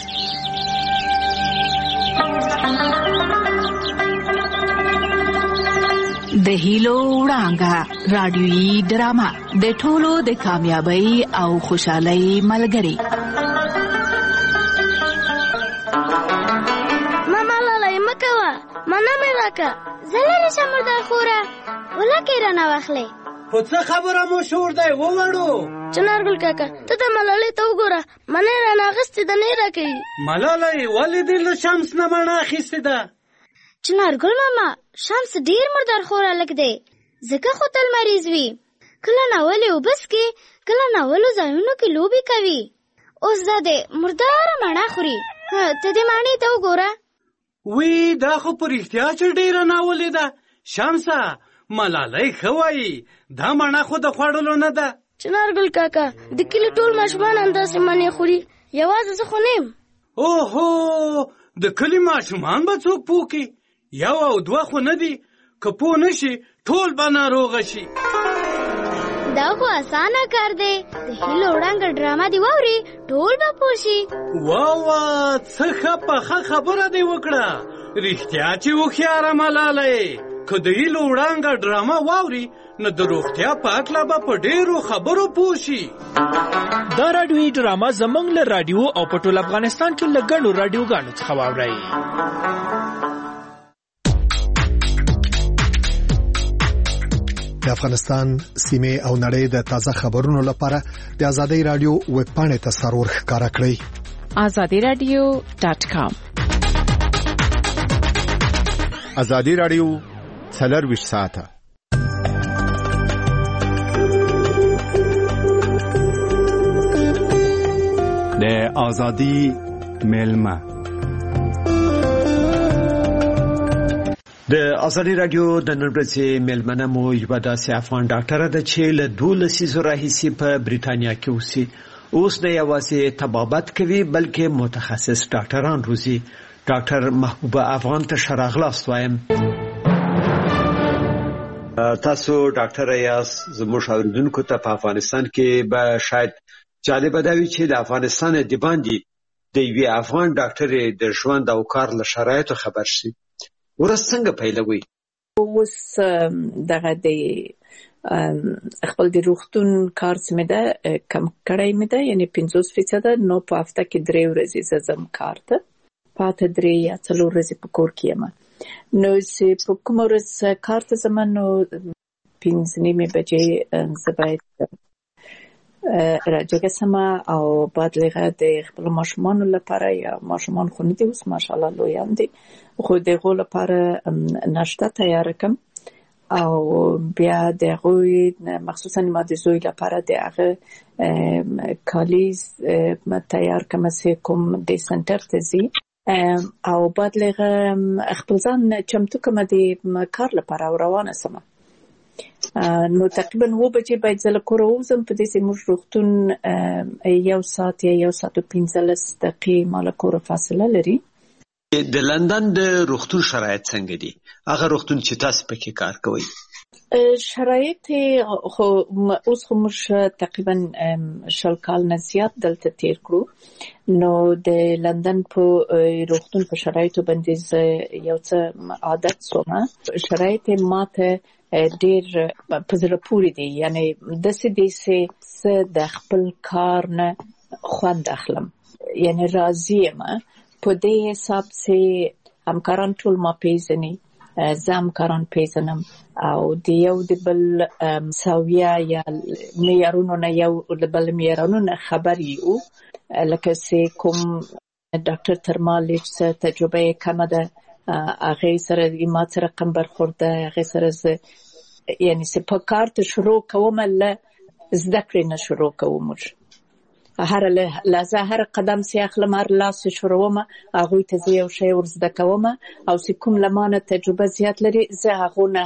د هیلو وړانګه رادیویي ډرامه د ټولو د کامیابی او خوشحالۍ ملګری. ماما لالی مکوه، مانا مې راکه، زه لرې شم مردار خوره، ولکې رانه واخلې. خو څه خبره مو شور دی ووړو؟ چنارګل کاکا ته د ملالۍ ته وګوره، منۍ رانه اخیستې ده نه راکوي. ملالۍ ولې دې له شمس نه مڼه اخیستې ده؟ چنارګل ماما شمس ډېر مردار خور هلک دی، ځکه خو تل مریض وي. کله ناولې اوبه څښي، کله ناولو ځایونو کې لوبې کوي. اوس دا دی مرداره مڼه خوري. ته دې مڼې ته وګوره. وی دا خو په رښتیا چې ډېره ناولې ده. شمسه ملالۍ ښه وایي، دا مڼه خو د خوړلو نه ده. چنارګل کاکا د کلي ټول ماشومان همداسې مڼې خوري، یوازې زه خو نه یم. اوهو د کلي ماشومان به څوک پوه کړي؟ 1 او 2 خو نه دي، که پوه نه شي ټول به ناروغه شي. دا خو اسانه کار دی، د هیلو وړانګه ډرامه دې واوري ټول به پوه شي. واه څه ښه پخه خبره دې وکړه. رښتیا چې هوښیاره ملالۍ، که د هیلو وړانګه ډرامه واوري نو د روغتیا په هکله به په ډېرو خبرو پوه شي. دا راډیویي ډرامه زموږ له راډیو او په ټول افغانستان کې له ګڼو راډیوګانو څخه واورئ. د افغانستان سیمې او نړۍ د تازه خبرونو لپاره د ازادۍ راډیو ویب پاڼې ته سرور ښکارا کړئ. azadiradio.com. ازادي راډیو 24 ساعته. د ازادي ملما د ازادي رادیو د نن ورځې ملمنه مو یو داسې افغان ډاکټر ده چې له 12 لسیزو راهیسې په بریټانیا کې اوسي. اوس نه یوازې طبابت کوي بلکې متخصص ډاکټران روزي. ډاکټر محبوبه افغان ته شراغلاست وایم. تاسو ډاکټر یاس، زموږ اوریدونکو ته په افغانستان کې به شاید جالب دا وي چې د افغانستان د باندې د یوې افغان ډاکټرې د ژوند او کار له شرایطو خبر شي. ورځ څنګه پیلوي؟ اوس دغه د خپل د روغتون کار څخه ده کم کړای مې ده، یعنی 50% نو په هفته کې 3 ورځې زم کار ته پاتې 3 یا 4 ورځې په کور کې یم. نو چې په کوم ورځ کار ته زم نو 5:30 بجې زه باید راجګه سمه او بعد لغه د خپل ماشومانو لپاره یا ماشومان خو نه دي اوس ماشاءالله لویان دي خو دغه لپاره ناشته تیار کړم او بیا د غوی مخصوصا ما د زوی لپاره د هغه کالیز تیار کوم چې کوم د سنټر ته زی او بعد لغه خپل ځان چمتو کوم د کار لپاره روانه سمه نو تقریبا 9 بجې باید زله کور وزم په دې چې موږ روغتون 1 ساعت یا 1 ساعت او 15 دقیقې مال کور فاصله لري د لندن د روغتون شرایط څنګه دي هغه روغتون چې تاسو پکې کار کوئ شرایط خو اوس خو موږ تقریبا 10 کال نه زیات دلته تیر کړو نو د لندن په روغتون په شرایطو باندې یو څه عادت سومه شرایط ماته ډیر په زړه پورې دي یعنی د سې د خپل کار نه خوند اخلم یعنی راضی یم په دې حساب چې همکاران ټول ما پیژني زه همکاران پیژنم او د یو د بل ساویه یا معیارونو نه یو د بل معیارونو نه خبر یو لکه چې کوم ډاکټر ترمالیچ تجربه کمه ده هغه سره ما سره رقم برخورده هغه سره یعنی چې په کار ته شروع کوم له زده کړې نه شروع کوم هر لحظه هر قدم چې اخلم هر لاس شروعوم هغه ته زه یو شی ورزده کوم او چې کوم لمانه تجربه زیات لري زه هغه نه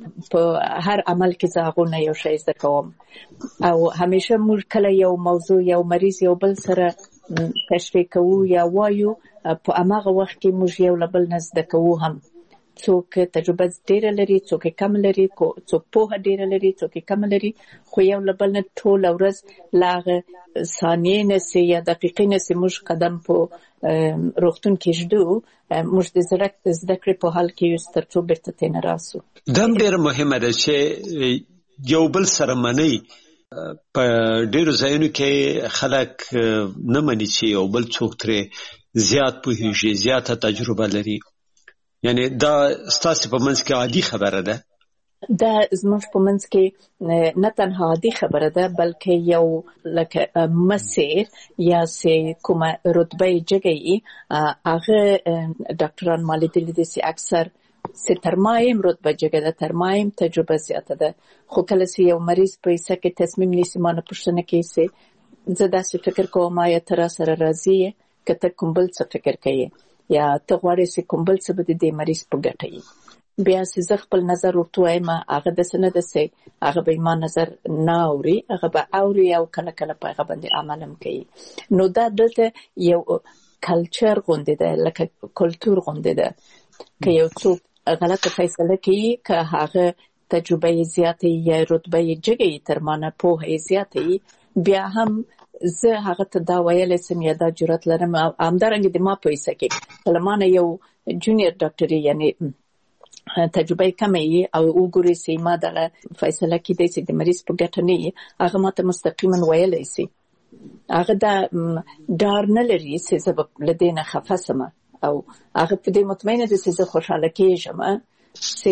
هر عمل کې زه هغه نه یو شی زده کوم او همیشه موږ کله یو موضوع یو مریض یو بل سره تشریح کوو یا وایو په هغه وخت کې موږ یو بل نه زده کوو هم څوک تجربه ډیر لري څوک کم لري څوک په ډیر لري څوک کم لري خو یو بل نه ټول ورځ لاغه ثانیې نه سي یا دقیقې نه سي موږ قدم په روغتون کې جدو موږ د زده کړې په حال کې یو سترڅو بیرته تن راسو دم ډیر مهمه ده چې یو بل سره منی په ډیرو ځایونو کې خلک نه مني چې یو بل څوک ترې زیات پوهیږي زیاته تجربه لري یعنی دا ستاسو په منځ کې عادي خبره ده دا زموږ په منځ کې نه تنها عادي خبره ده بلکې یو لکه مسیر یا سه کومه رتبه جګی هغه ډاکټران مالي دي چې اکثر سترمایم رتبه جګه ده ترمایم تجربه زیاته ده خو کله چې یو مریض په ایسه کې تصمیم نیسي مانه پښتنه کې سي زه داسې فکر کوم یا تر سره راضي کته کوم بل څه فکر کوي یا ته غواړې چې کوم بل څه به د مریض په ګټه وي بیا چې زه خپل نظر ورته وایم هغه د سند سي هغه به ما نظر نه اوري هغه به اوري او کله کله په هغه باندې عملم کوي نو دا دلته یو کلچر غونډه ده لکه کلچر غونډه ده که یو څوک غلطه فیصله کوي که هغه تجربه زیاته یا رتبه جګی تر مانه په زیاته بیا هم زه هغه ته دا ویل سم یا دا جرأت لرم همدارنګه د ما په ایسه کې کلمانه یو جونیئر ډاکټر یعنی تجربه کمه او وګوري چې ما دغه فیصله کې د سې د مریض په ګټه نه هغه ماته مستقیما ویل شي هغه دا ډار نه لري چې سبب لدینه خفاسمه او هغه په دې مطمئنه ده چې زه خوشاله کېږم چې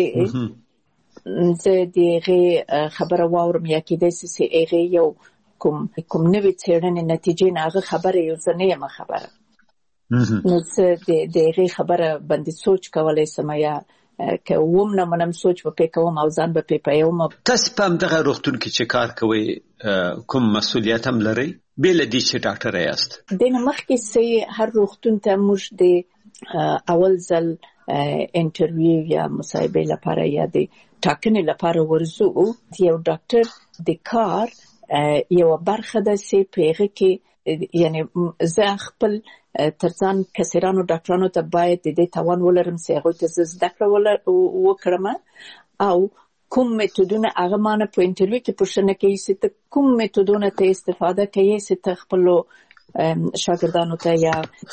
زه دغه خبره واورم یا کې د سې هغه یو کوم نوې څېړنې نتیجې نه هغه خبره یو ځنه یم خبره نو زه دغه خبره باندې سوچ کولای سم یا که ووم نه منم سوچ په کوم او ځان په پیپایم تاسو په دغه روغتون کې چې کار کوي کوم مسؤلیت هم لري بل دي چې ډاکټر یاست دنه مخکې سي هر روغتون ته موږ د اول ځل انټرویو یا مصاحبه لپاره یا د ټاکنې لپاره ورزو یو ډاکټر د کار یو برخه د سي پیغه کې یعنی زه خپل ترڅان کسرانو ډاکټرانو ته باید د دې توان ولرم چې هغه ته زده کړه وکړم او کوم میتودونه هغه مانه په انټرویو کې پوښتنه کوي چې ته کوم میتودونه ته استفاده کوي چې ته خپل شاګردانو ته یا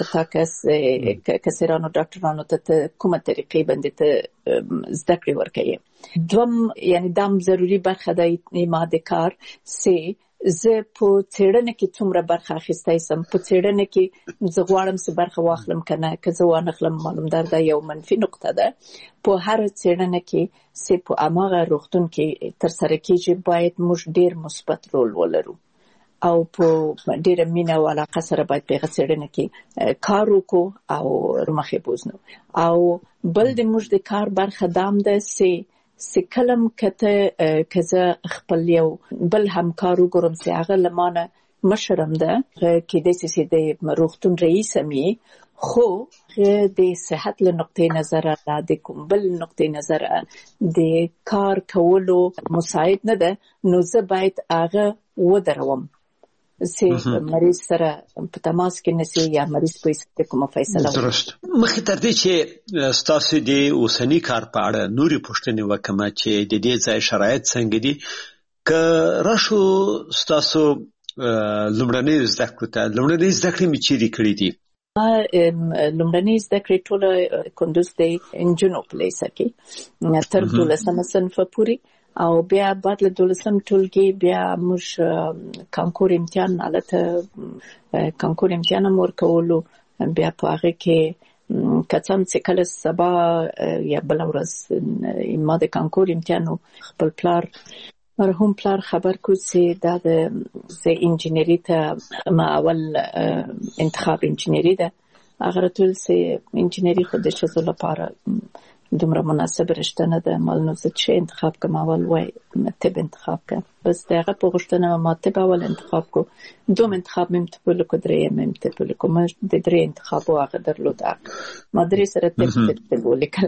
کسرانو ډاکټرانو ته کومه طریقې باندې ته زده کړې ورکوي دوم یعنی دام ضروری برخه د ماده کار چې زه په څېړنه کې څومره برخه اخیستی سم، په څېړنه کې زه غواړم څه برخه واخلم که نه، که زه وانخلم معلومدار دا یو منفي نقطه ده. په هر څېړنه کې چې په هماغه روغتون کې ترسره کېږي باید موږ ډېر مثبت رول ولرو او په ډېره مینه او علاقه سره باید په هغه څېړنه کې کار وکړو او مخې بوځنو. او بل د موږ د کار برخه دام ده چې کلم که زه خپل یو بل همکار وګورم چې هغه له مانه مشرم ده، کېدای شي چې د روغتون رئیس هم یې، خو د صحت له نقطې نظره د کوم بل نقطې نظره د کار کولو مساعد نه ده، نو زه باید هغه ودروم چې مریض سره په تماس کې نشي یا مریض په هیڅ کومه فیصله وکړي. درست. مخکې تر دې چې ستاسو د اوسني کار په اړه نورې پوښتنې وکړم چې د دې ځای شرایط څنګه دي، که راشو ستاسو لومړنۍ زده کړو ته، لومړنۍ زده کړې مې چیرې کړې دي؟ لومړنۍ زده کړې ټوله کندوز د نجونو په لیسه کې تر 12مه صنف پورې، او بیا بعد له 12م ټولګي بیا موږ کانکور امتحان البته کانکور امتحان هم ورکولو. بیا په هغه کې کڅم چې کله سبا یا بل ورځ ما د کانکور امتحان خپل پلار مرحوم پلار خبر کو چې دا د انجینری ته ما اول انتخاب انجینری ده، هغه ټول چې انجینری خو د ښځو لپاره دومره مناسب رشته نه ده، معلومه زه چې انتخاب کوم اول وای طب انتخاب کوم، بس دغه په غوښتنه ما طب اول انتخاب کو، دوم انتخاب مې تپل کو، درې مې تپل کو، ما د درې انتخاب واغه درلود، ما درې سره طب ولیکل.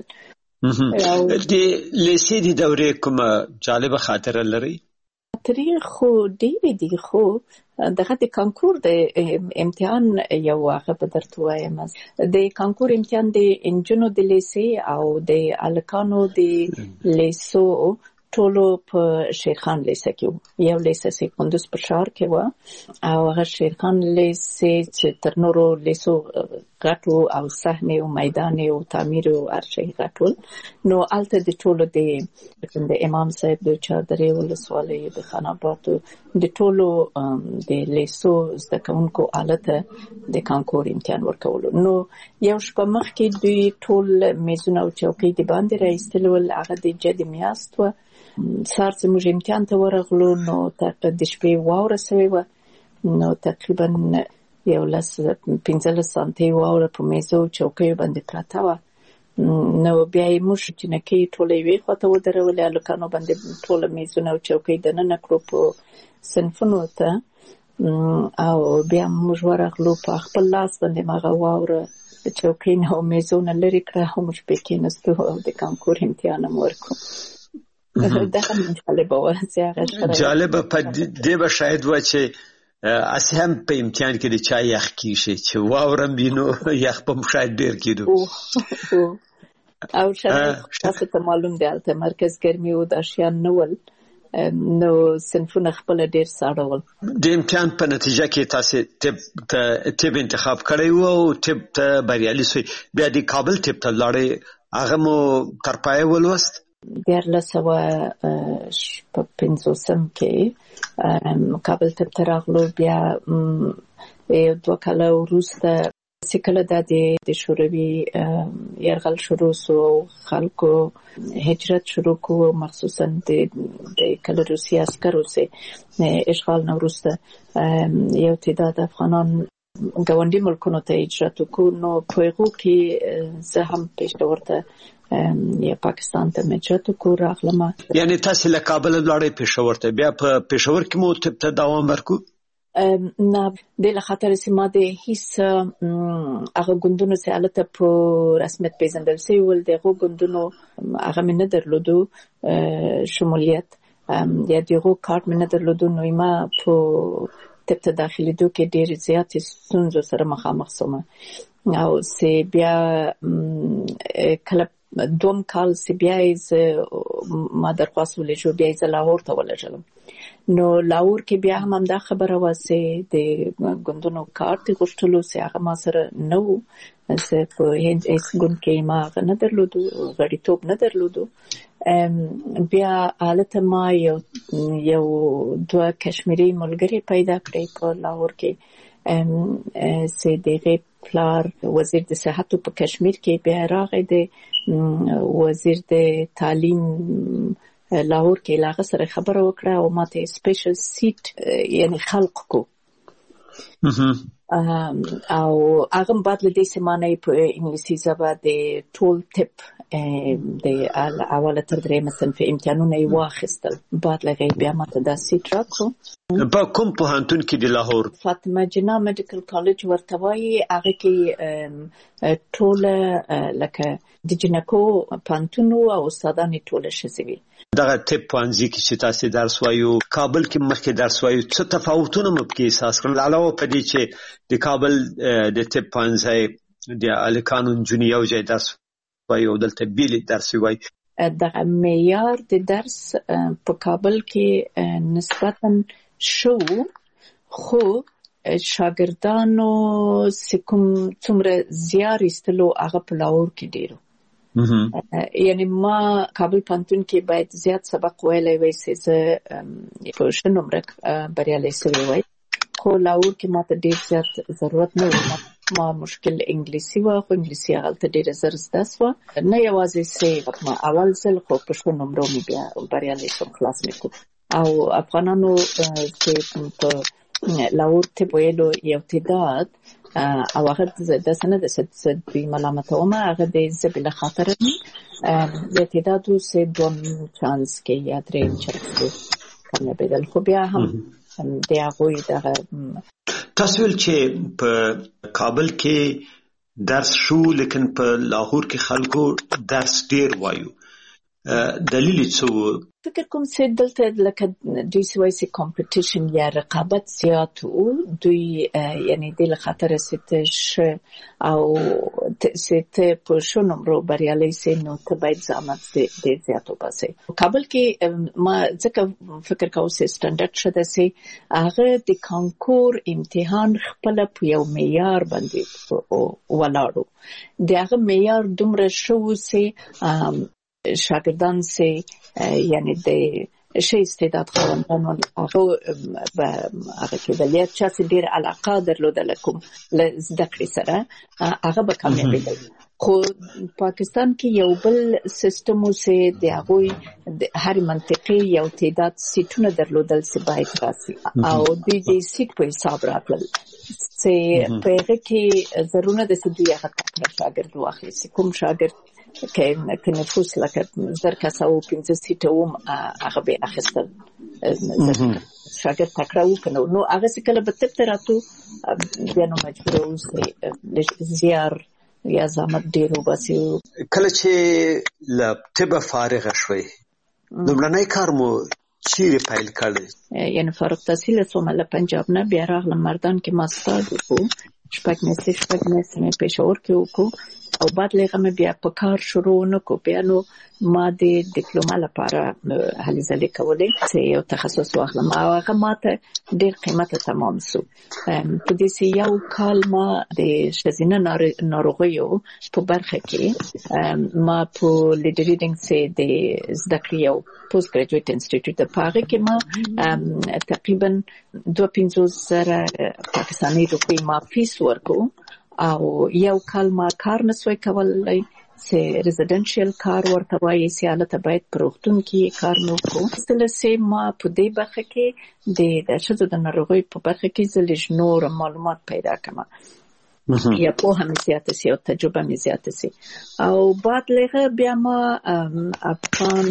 د لیسې د دورې کومه جالبه خاطره لري؟ خاطرې خو ډېرې دي، خو دغه د کانکور د امتحان یو هغه به درته وایم. د کانکور امتحان د انجونو د لیسې او د هلکانو د لیسو ټولو په شیرخان لیسه کې وو. یو لیسه چې کندوز په ښار کې وه او هغه شیرخان لیسې چې تر نورو لیسو غټ و او صحنې او میدان او تعمیر او هر شی غټ ول. نو هلته د ټولو د امام صاحب د چادرې ولسوالۍ د خان آباد د ټولو د لیسو زده کوونکو هلته د کانکور امتحان ورکولو. نو یو شپه مخکې دوی ټول میزونه او چوکۍ د باندې راایستلي ول، هغه د جد میاشت وه. سهار چې موږ امتحان ته ورغلو نو تقریبا د شپې واوره سوې وه، نو تقریبا 15 سانتۍ واوره په میزو چوکیو باندې پرته وه. نو بیا یې موږ جنکۍ ټوله یوې خواته ودرولې، هلکانو باندې ټوله میزونه او چوکۍ دننه کړو په صنفونو ته، او بیا موږ ورغلو په خپل لاس باندې هغه واوره د چوکۍ نه او میزو نه لرې کړه او موږ پې کېناستو او د کانکور امتحان هم ورکړو. دا هم جالبه وه چې هغه جالبه په دې به شاید وه چې اسی هم په امتحان کې د چا یخ کېږي چې واورم وي نو یخ به شاید ډېر کېدو. او شاید تاسو ته معلوم دی هلته مرکز ګرمي و، دا شیان نه ول، نو صنفونه خپله ډېر ساړه ول. د امتحان په نتیجه کې تاسې طب انتخاب کړی و او طب ته بریالي سوی، بیا د کابل طب ته لاړئ، هغه مو تر پایه ولوست؟ 1950 کې کابل طب ته راغلو. بیا 2 کاله وروسته چې کله دا د شوروي یرغل شروع سو، خلکو هجرت شروع کو، مخصوصا د کله روسي عسکرو چې اشغال نه وروسته یو تعداد افغانان ګاونډي ملکونو ته هجرت وکړو. نو په هغو کې زه هم پېښور ته یا پاکستان ته هجرت وکړو راغلم. یعنې تاسې له کابله لاړئ پېښور ته، بیا په پېښور کې مو طب ته دوام ورکړو؟ نه، دې له خاطره چې ما د هیڅ هغه ګوندونو چې هلته په رسمیت پېژندل شوي ول، د هغو ګوندونو هغه مې نه درلودو شمولیت یا د هغو کارت مې نه درلودو. نو ما په طب ته داخلېدو کې ډېرې زیاتې ستونزو سره مخامخ شوم، او چې بیا کله دوم کال چې بیا ما درخواست ولېږو، بیا یې زه لاهور ته ولېږلم. نو لاهور کې بیا هم همدا خبره وه چې د ګوندونو کارت یې غوښتلو چې هغه ما سره نه و، چې په هیڅ ګوند کې ما هغه نه درلودو، غړیتوب نه درلودو. بیا حالت ما یو 2 کشمیری ملګری پیدا کړی په لاهور کې چې دغه پلار وزیر د صحت په کشمیر کې بیا راغی د وزیر د تعلیم لاهور کې لاغه سره خبره وکړه او ماته سپیشل سیټ یعنی خلق کو او هغه بعد له دې سمانه په انګلیسي ژبه د ټول ټپ د اوله تر درېمه صنف امتحانونه یې واخیستل بعد له بیا ماته دا سیټ راکړو په کوم پوهنتون کې د لاهور فاطمه جنah میډیکل کالج ورته وایي هغه کې ټول لکه د جنکو پوهنتون او استادان ټول شوي دغه ټپ پوهنځي کې چې تاسو درس وایو کابل کې مخکې درس وایو څه تفاوتونه مو پکې احساس کړل علاوه په دې چې د کابل د ټپ پوهنځي د الکانو جونی یو ځای درس وایو دلته بیل درس وایي دغه معیار د درس په کابل کې نسبتاً شو خو شاګردانو سکم څومره زیار ایستلو هغه په لاهور کې ډیرو یعنی ما کابل پوهنتون کې باید زیات سبق ویلی وای چې زه په ښه نمره بریالی سوی وای خو لاهور کې ماته ډیر زیات ضرورت نه و ما مشکل انګلیسي و خو انګلیسي هغلته ډیره زر زده سوه نه یوازې چې ما اول ځل خو په ښه نمرو مې بیا بریالی سوم خلاص مې کړو او افغانانو چې په لاهور ته ویلو یو تعداد او هغه د سند د دوی ملامتومه هغه د زبله خاطر د تعدادو سه دوم چانس کې یا درې چانس کنه بدل خو بیا هم د هغوی دغه تاسو ول چې په کابل کې درس شو لیکن په لاهور کې خلکو درس ډیر وایو دلیل څه فکر کوم چې دلته لکه دوی سوایسي کمپټیشن یا رقابت زیات وو دوی یعنی د خاطر ستش او ست په شو نمبر بریالي سي نو ته باید زحمت ډیر زیات وباسي کابل کې ما ځکه فکر کوم چې سټانډرډ شته سي هغه د کانکور امتحان خپل په یو معیار باندې ولاړو دغه معیار دومره شو سي شاگردان سے یعنی د شي استعداد خواندانو هغه کې د لیت چا چې ډیر علاقه درلودل کوم زده کړې سره هغه به کامیابی دی خو پاکستان کې یو بل سیستم اوسه د هغه هر منطقه یو تعداد سیټونه درلودل چې باید راسي او د دې سیټ په حساب راتلل چې په هغه کې ضرورت د سدي هغه شاګرد واخلي کوم شاګرد که نفوس لکه زر کسا و 15 سیټه وم هغه به اخیستل شاګرد تکړه وکنو نو هغه څه کله به تک راتو بیا نو مجبور اوسې زیار یا زحمت ډیر وباسي کله چې له طب فارغ شوي لومړنی کار مو چیرې پیل کړی یعنی فارغ تحصیل سوم له پنجاب نه بیا راغلم مردان کې ماستر وکړو شپږ میاشتې مې پېښور کې وکړو او بعد لغه مې بیا په کار شروع نکو بیا نو ما د ډیپلوما لپاره هلې ځلې کولې چې یو تخصص واخلم او هغه ماته ډېر قیمته تمام شو په دې یو کال ما د ښځینه ناروغیو په برخه کې ما په لیډ ریډینګ سه د زده کړې یو پوسټ ګریجویټ انسټیټیوټ د پاره کې ما تقریبا 250,000 پاکستاني روپۍ ما فیس ورکو او یو کال ما کار نسوي کولای چې ریزیدنشل کار ورته وایي چې حالت باید پروختون کې کار نو کو اصله سه ما په دې برخه کې د شذو د ناروغي په برخه کې زلج نور معلومات پیدا کما یا په هم زیاته سي او تجربه مې زیاته سي او بعد لغه بیا ما افغان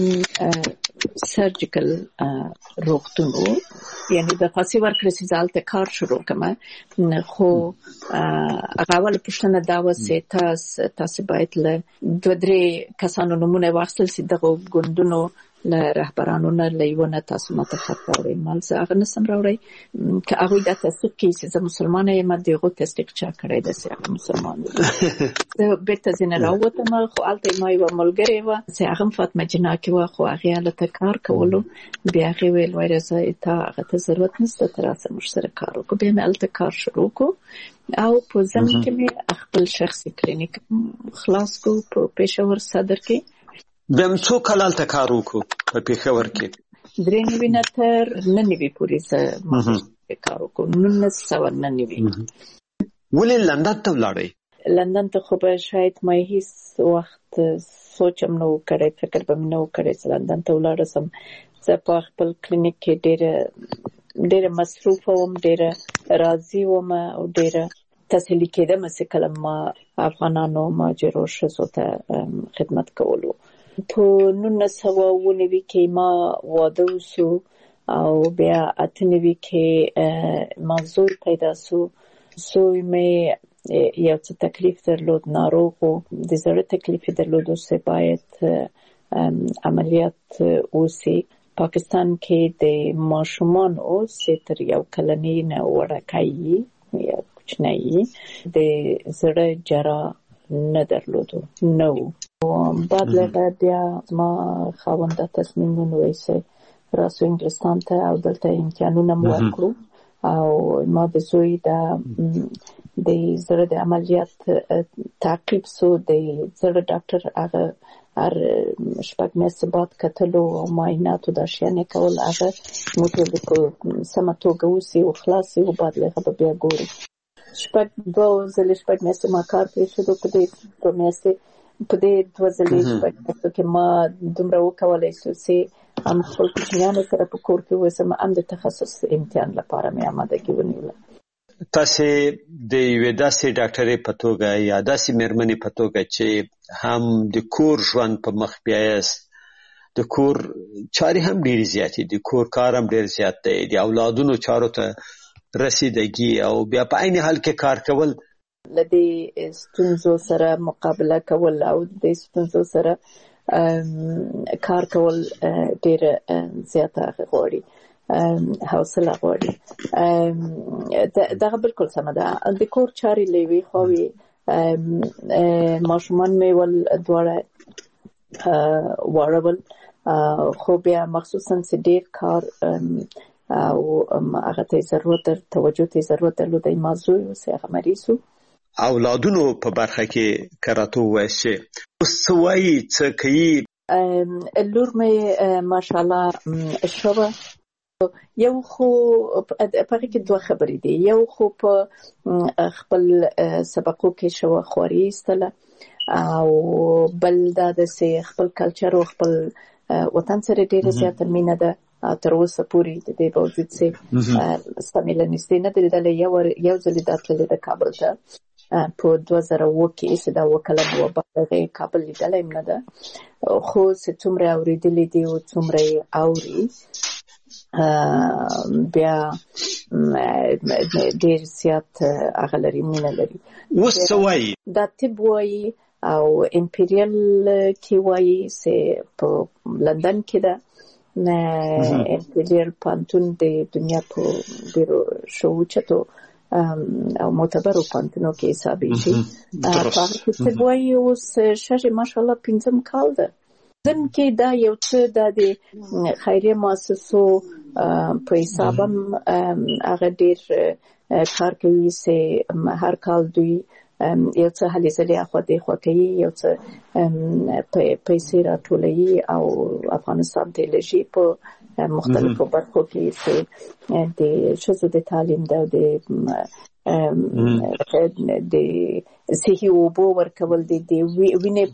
سرجیکل روغتونو یعنی د خاصي ورکړې سالته کار شروع کما خو غواړم پښتنه دا وسه تاسو باید له 2-3 کسانو نمونه واخلئ چې دغه ګوندونو له رهبرانو نه لیونه تاسو ماته خطرې مال څه هغه نسم راوړی که هغه د تاسو کې چې مسلمانه یم دغه تصدیق چا کړی د سیاق مسلمان زه به تاسو نه راوته ما خو الته ما یو ملګری و چې هغه فاطمه جنah کې و خو هغه له تکار کولو بیا هغه ویل وای راځي ته هغه ته ضرورت نشته تر اوسه مشترک کار وکړو بیا مې الته کار شروع کو او په ځم کې مې خپل شخصي کلینیک خلاص کو په پېښور صدر کې بیا م څو کال هلته کار وکړو په پېښور کې؟ 93 نه تر 99 پورې زه کار وکړم. 1999. ولې لندن ته ولاړئ؟ لندن ته خو به شاید ما هیڅ وخت سوچم نه و کړی، فکر به مې نه و کړی چې لندن ته ولاړه سم. زه په خپل کلینیک کې ډېره مصروفه وم، ډېره راضي وم او ډېره تسهیلي کېدم چې کله ما افغانانو مهاجرو ښځو ته خدمت کولو. په 1999 کې ما واده وشو او بیا 98 کې ما زوی پیدا شو. زوی مې یو څه تکلیف درلود، ناروغ و، د زړه تکلیف درلود چې باید عملیات وشي. پاکستان کې د ماشومان چې تر یو کلنۍ نه وړکۍ یا کوچنۍ د زړه جراح نه درلودو، نه و. بعد له بیا ما خاوند تصمیم ونیوی چې راسو انګلستان ته او دلته امتحانونه مو ورکړو او ما د زوی د زړه د عملیات تعقیب سو. د زړه ډاکټر هغه هر شپږ میاشتې بعد کتلو او معایناتو دا شیانې کول، هغه موږ په سمه توګه وسي او خلاص وي او بعد له هغه بیا ګورو. دوه ځلې شپږ میاشتې ما کار پرېښود. په دې 2 ځلې شپږ میاشتو کې ما دومره وکولی شو چې هم خپل کوچنیانو سره په کور کې اوسم، هم د تخصص امتحان لپاره مې آمادګي ونیوله. تاسې د یوې داسې ډاکټرې په توګه یا داسې مېرمنې په توګه چې هم د کور ژوند په مخ بیایاست، د کور چارې هم ډېرې زیاتې دي، کور کار هم ډېر زیات دی، د اولادونو چارو ته رسیدګي او بیا په عین حال کې کار کول، له دې ستونزو سره مقابله کول او د ستونزو سره کار کول ډېره زیاته غواړي، حوصله غواړي. دغه بالکل سمه ده. د کور چارې له یوې خواوې ماشومان مې ول دواړه واړول، خو بیا مخصوصا چې ډېر کار او هغه ته ضرورت توجه ته ضرورت درلود. ما زوی اوس هغه مریض و. اولادونو په برخه کې کراته وایي چې اوس څه وایي، څه کوي؟ لور مې ماشاءالله شوه. یو خو په کې دوه خبرې دي. یو خو په خپل سبقو کې شوه خواري ایستله او بل دا د خپل کلچر او خپل وطن سره ډېره زیاته مینه ده. تر اوسه پورې د دې باوجود چې سمې له نږدې نه ده لیدلې. یو ځل دا تللې ده کابل ته په 2007 کې چې دا 2 کلن وه، هغې کابل لیدلی هم نه ده، خو چې څومره اورېدلې دي او څومره یې اوري بیا ډېر زیات هغه لري، مینه لري. اوس څه وایي؟ دا طب وایي او امپیریل کې وایي چې په لندن کې ده. امپیریل پانتون د دنیا په ډېرو شوچتو او معتبرو پانتونو کې حسابېږي. په هغه کې طب وایي اوس شاید ماشاءالله 5 کال ده. ځن کې دا یو څه د خیریه مؤسسو په حساب هم هغه ډېر کار کوي چې هر کال دوی یو څه هلې ځلې اخوا دېخوا کوي، یو څه پیسې راټولوي او افغانستان ته لېږي په مختلفو برخو کې چې د ښځو د تعلیم ده، د صحي اوبو ورکول دي، د وینې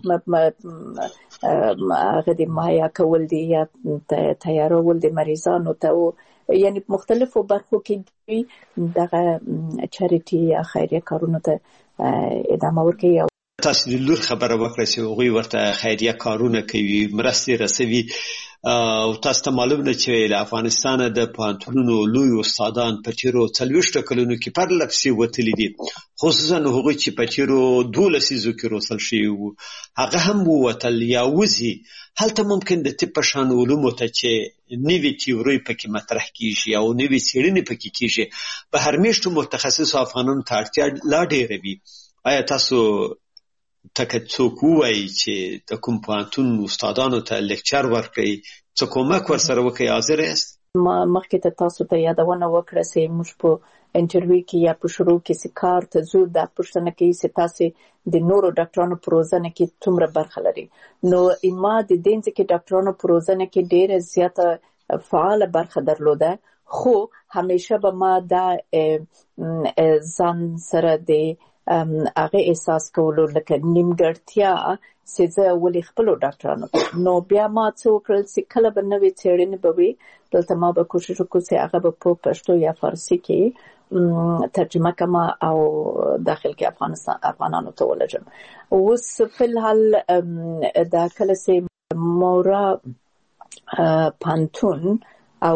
هغه د مهیا کول دي یا تیارول د مریضانو ته، یعنی په مختلفو برخو کې دوی دغه چاریټي یا خیریه کارونو ته ادامه ورکوي. تاسو د لور خبره وکړه چې هغوی ورته خیریه کارونه کوي، مرستې رسوي، او تاسو ته معلوم ده چې له افغانستانه د پوهنتونونو لوی استادان په تېرو 40 کلونو کې پرله پسې وتلي دي، خصوصا هغوی چې په تېرو 12 لسیزو کې روزل شوي وو، هغه هم ووتل یا وځي. هلته ممکن د طب په شان علومو ته چې نوې تیورۍ پکې مطرح کیږي او نوې څېړنې پکې کیږي، په هر میاشتو متخصصو افغانانو ته اړتیا لا ډېره وي. آیا تاسو که څوک ووایي چې د کوم پوهنتون استادانو ته لیکچر ورکړئ، څه کومک ورسره وکړئ، حاضر یاست؟ مخکې ته تاسو ته یادونه وکړه چې موږ په انټرویو کې یا په شروع کې چې کار ته ځو دا پوښتنه کوي چې تاسو د نورو ډاکټرانو په روزنه کې څومره برخه لري. نو ما د دې ځکه ډاکټرانو په روزنه کې ډېره زیاته فعال برخه درلوده، خو همیشه به ما دا ځان سره د هغه احساس کولو لکه نیمګړتیا چې زه ولې خپلو ډاکټرانو نو بیا ما څه وکړل چې کله به نوې څېړنې به وي دلته ما به کوشش وکړو چې هغه به په پښتو یا فارسي کې ترجمه کما او داخل کې افغانانو ته ولجم. اوس په الحال دا کله چې مورا پانتون او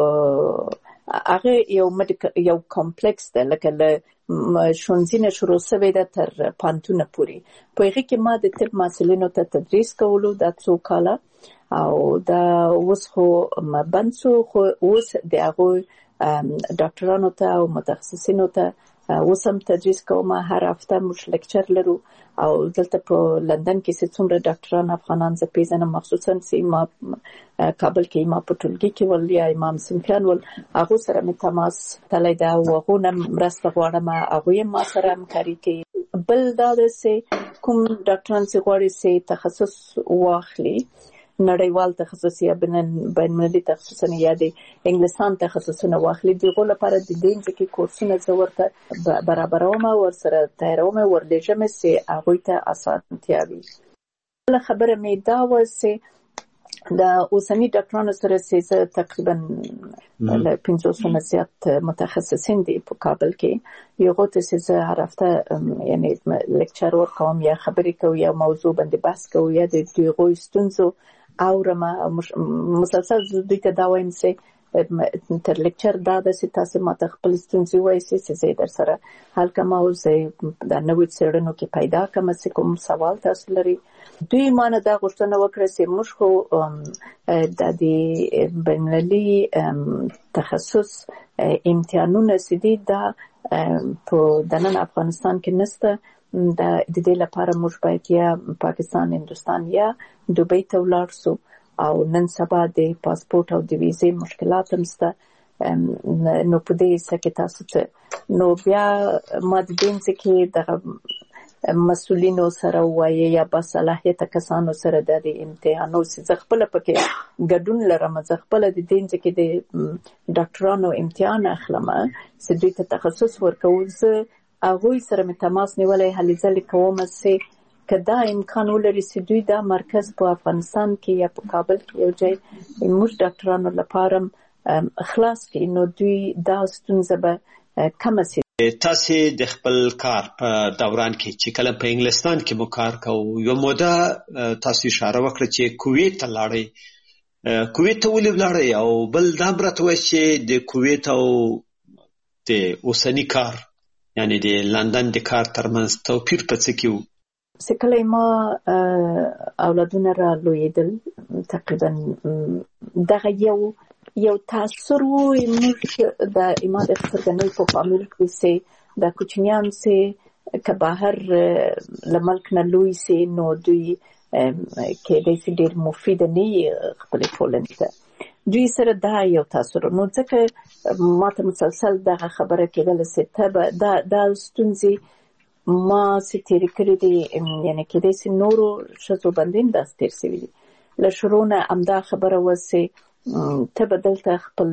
هغه یو کمپلیکس ده لکه له شونځینه شروع شوی ده تر پانتونه پورې. په هغه کې ما د طب محصلینو ته تدریس کولو دا څو کاله او دا اوس خو بند شو، خو اوس د هغو ډاکټرانو ته او متخصصینو ته اوس هم تدریس کوم. هر هفته موږ لیکچر لرو او دلته په لندن کې چې څومره ډاکټران افغانان زه پیژنم، مخصوصا چې ما کابل کې ما په ټولګي کې ول یا امام سمخان ول هغه سره مې تماس تللی دا او هغه نه مرسته غواړم، هغه ما سره همکاري کوي. بل دا چې کوم ډاکټران چې غواړي چې تخصص واخلي نړیوال تخصص یا بین‌المللي تخصصونه یا د انګلستان تخصصونه واخلي، دغه لپاره د دې ځکه کورسونه زه ورته برابروم او ورسره تیاروم ورلېږم چې هغوی ته اسانتیا وي. بله خبره مې دا وه چې د اوسني ډاکټرانو سره چې زه تقریبا له 500 زیات متخصصین دي په کابل کې، یو ته چې زه هر هفته یعنی لیکچر ورکوم یا خبرې کوم یا موضوع باندې بحث کوم یا د دوی ستونزو اورم، مسلسل دوی ته دا وایم چې تر لیکچر دا د تاسو ماته خپل ستونزې وایي چې زه در سره حل کوم او زه د نوې څېړنو کې پیدا کوم چې کوم سوال تاسو لري. دوی مانه دا غوښتنه وکړه چې موږ خو د بین‌المللي تخصص امتحانونه سدي دا په دننه افغانستان کې نشته. د دې لپاره موږ باید یا پاکستان، هندوستان یا دوبۍ ته ولاړ شو او نن سبا د پاسپورت او د ویزې مشکلات هم شته. نو په دې سکه تاسو ته نو بیا ما د دې کې د مسؤلینو سره وایي یا با صلاحیت کسانو سره د امتحانو چې خپل پکې ګډون لرم، زه خپل د دې کې د ډاکټرانو امتحان اخلم چې دوی ته تخصص ورکوم. زه هغه سره مې تماس نیولای هلې ځلې کوم چې کدا امکان ولري چې دوی دا مرکز په افغانستان کې یا په کابل کې یو ځای موږ ډاکټرانو لپاره خلاص کړي نو دوی دا ستونزه به کم شي. تاسو د خپل کار په دوران کې چې کله په انګلستان کې مو کار کوو یو موده تاسو اشاره وکړه چې کویت ته لاړئ. کویت ته ولې لاړئ او بل دا برته وایي چې د کویت او د اوسني کار یعنی د لندن د کار ترمنځ توپیر په څه کې و؟ چې کله ما اولادونه را لویدل تقریبا دغه یو تاثر و موږ د ایمان اخترګنۍ په فامیل کې سي د کوچنیان سي که بهر لملک نه لوی سي نو دوی کې د ډېر مفید نه خپل ټولنې ته دوی سره دا یو تاثر نو ځکه ماته مسلسل دغه خبره کېدل چې ته دا ستونزې ما ستیر کړی دي یعنی کې د نورو شذو بندین د ستیر سوي دي له شروع نه امدا خبره وسه ته بدلته خپل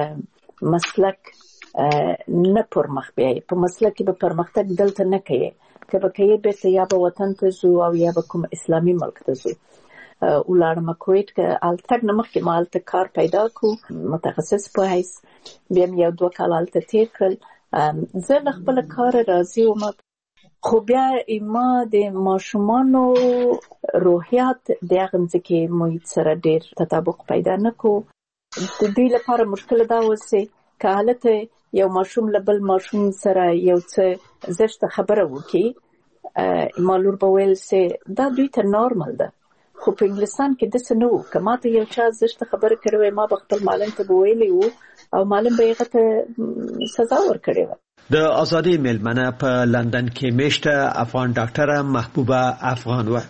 مسلک نه پرمخ بیاي په مسلک کې به پرمختګ دلته نه کوي که به کوي به یا به وطن ته زو او یا به کوم اسلامي ملک ته زو ولارم کویت که التګ نه مخکې مالته کار پیدا کو متخصص په هیڅ بیا یو دوه کال الته تیر کړل زه خپل کار راضي وم خو بیا ما د ماشومانو روحیات د هغه ځکه محیط سره ډېر تطابق پیدا نکو د دې لپاره مشکل دا و چې که حالته یو ماشوم له بل ماشوم سره یو څه زشته خبره وکړي مالور به ویل چې دا دوی ته نارمل ده خو په انګلستان کې داسې نه وو که ماته یو چا زشته خبره کړې وای ما به خپل معلم ته به ویلی وو او معلم به هغه ته سزا ورکړې وه. د ازادي میلمنه په لندن کې میشته افغان ډاکټره محبوبه افغان و.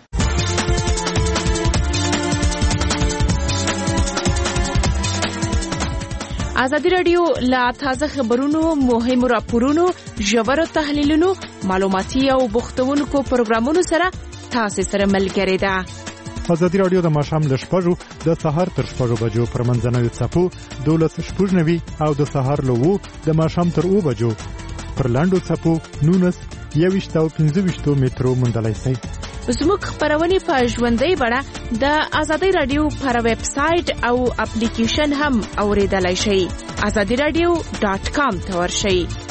ازادي رادیو لا تازه خبرونو، مهمو راپورونو، ژورو تحلیلونو، معلوماتي او بوختونکو پروګرامونو سره تاسو سره ملګری ده. ازادي رادیو د ماښام له 6 د سهار تر 6 بجو پر منځنوي څپو 12:90 او د سهار له 2 د ماښام تر 2 بجو پر لاندو څپو 19 او 15 مترو مندلای سي. زموږ خبرونه په ژوندۍ بڼه د ازادي رادیو پر ویب سټ او اپلیکیشن هم اوریدلای شئ. azadiradio.com ته ورشئ.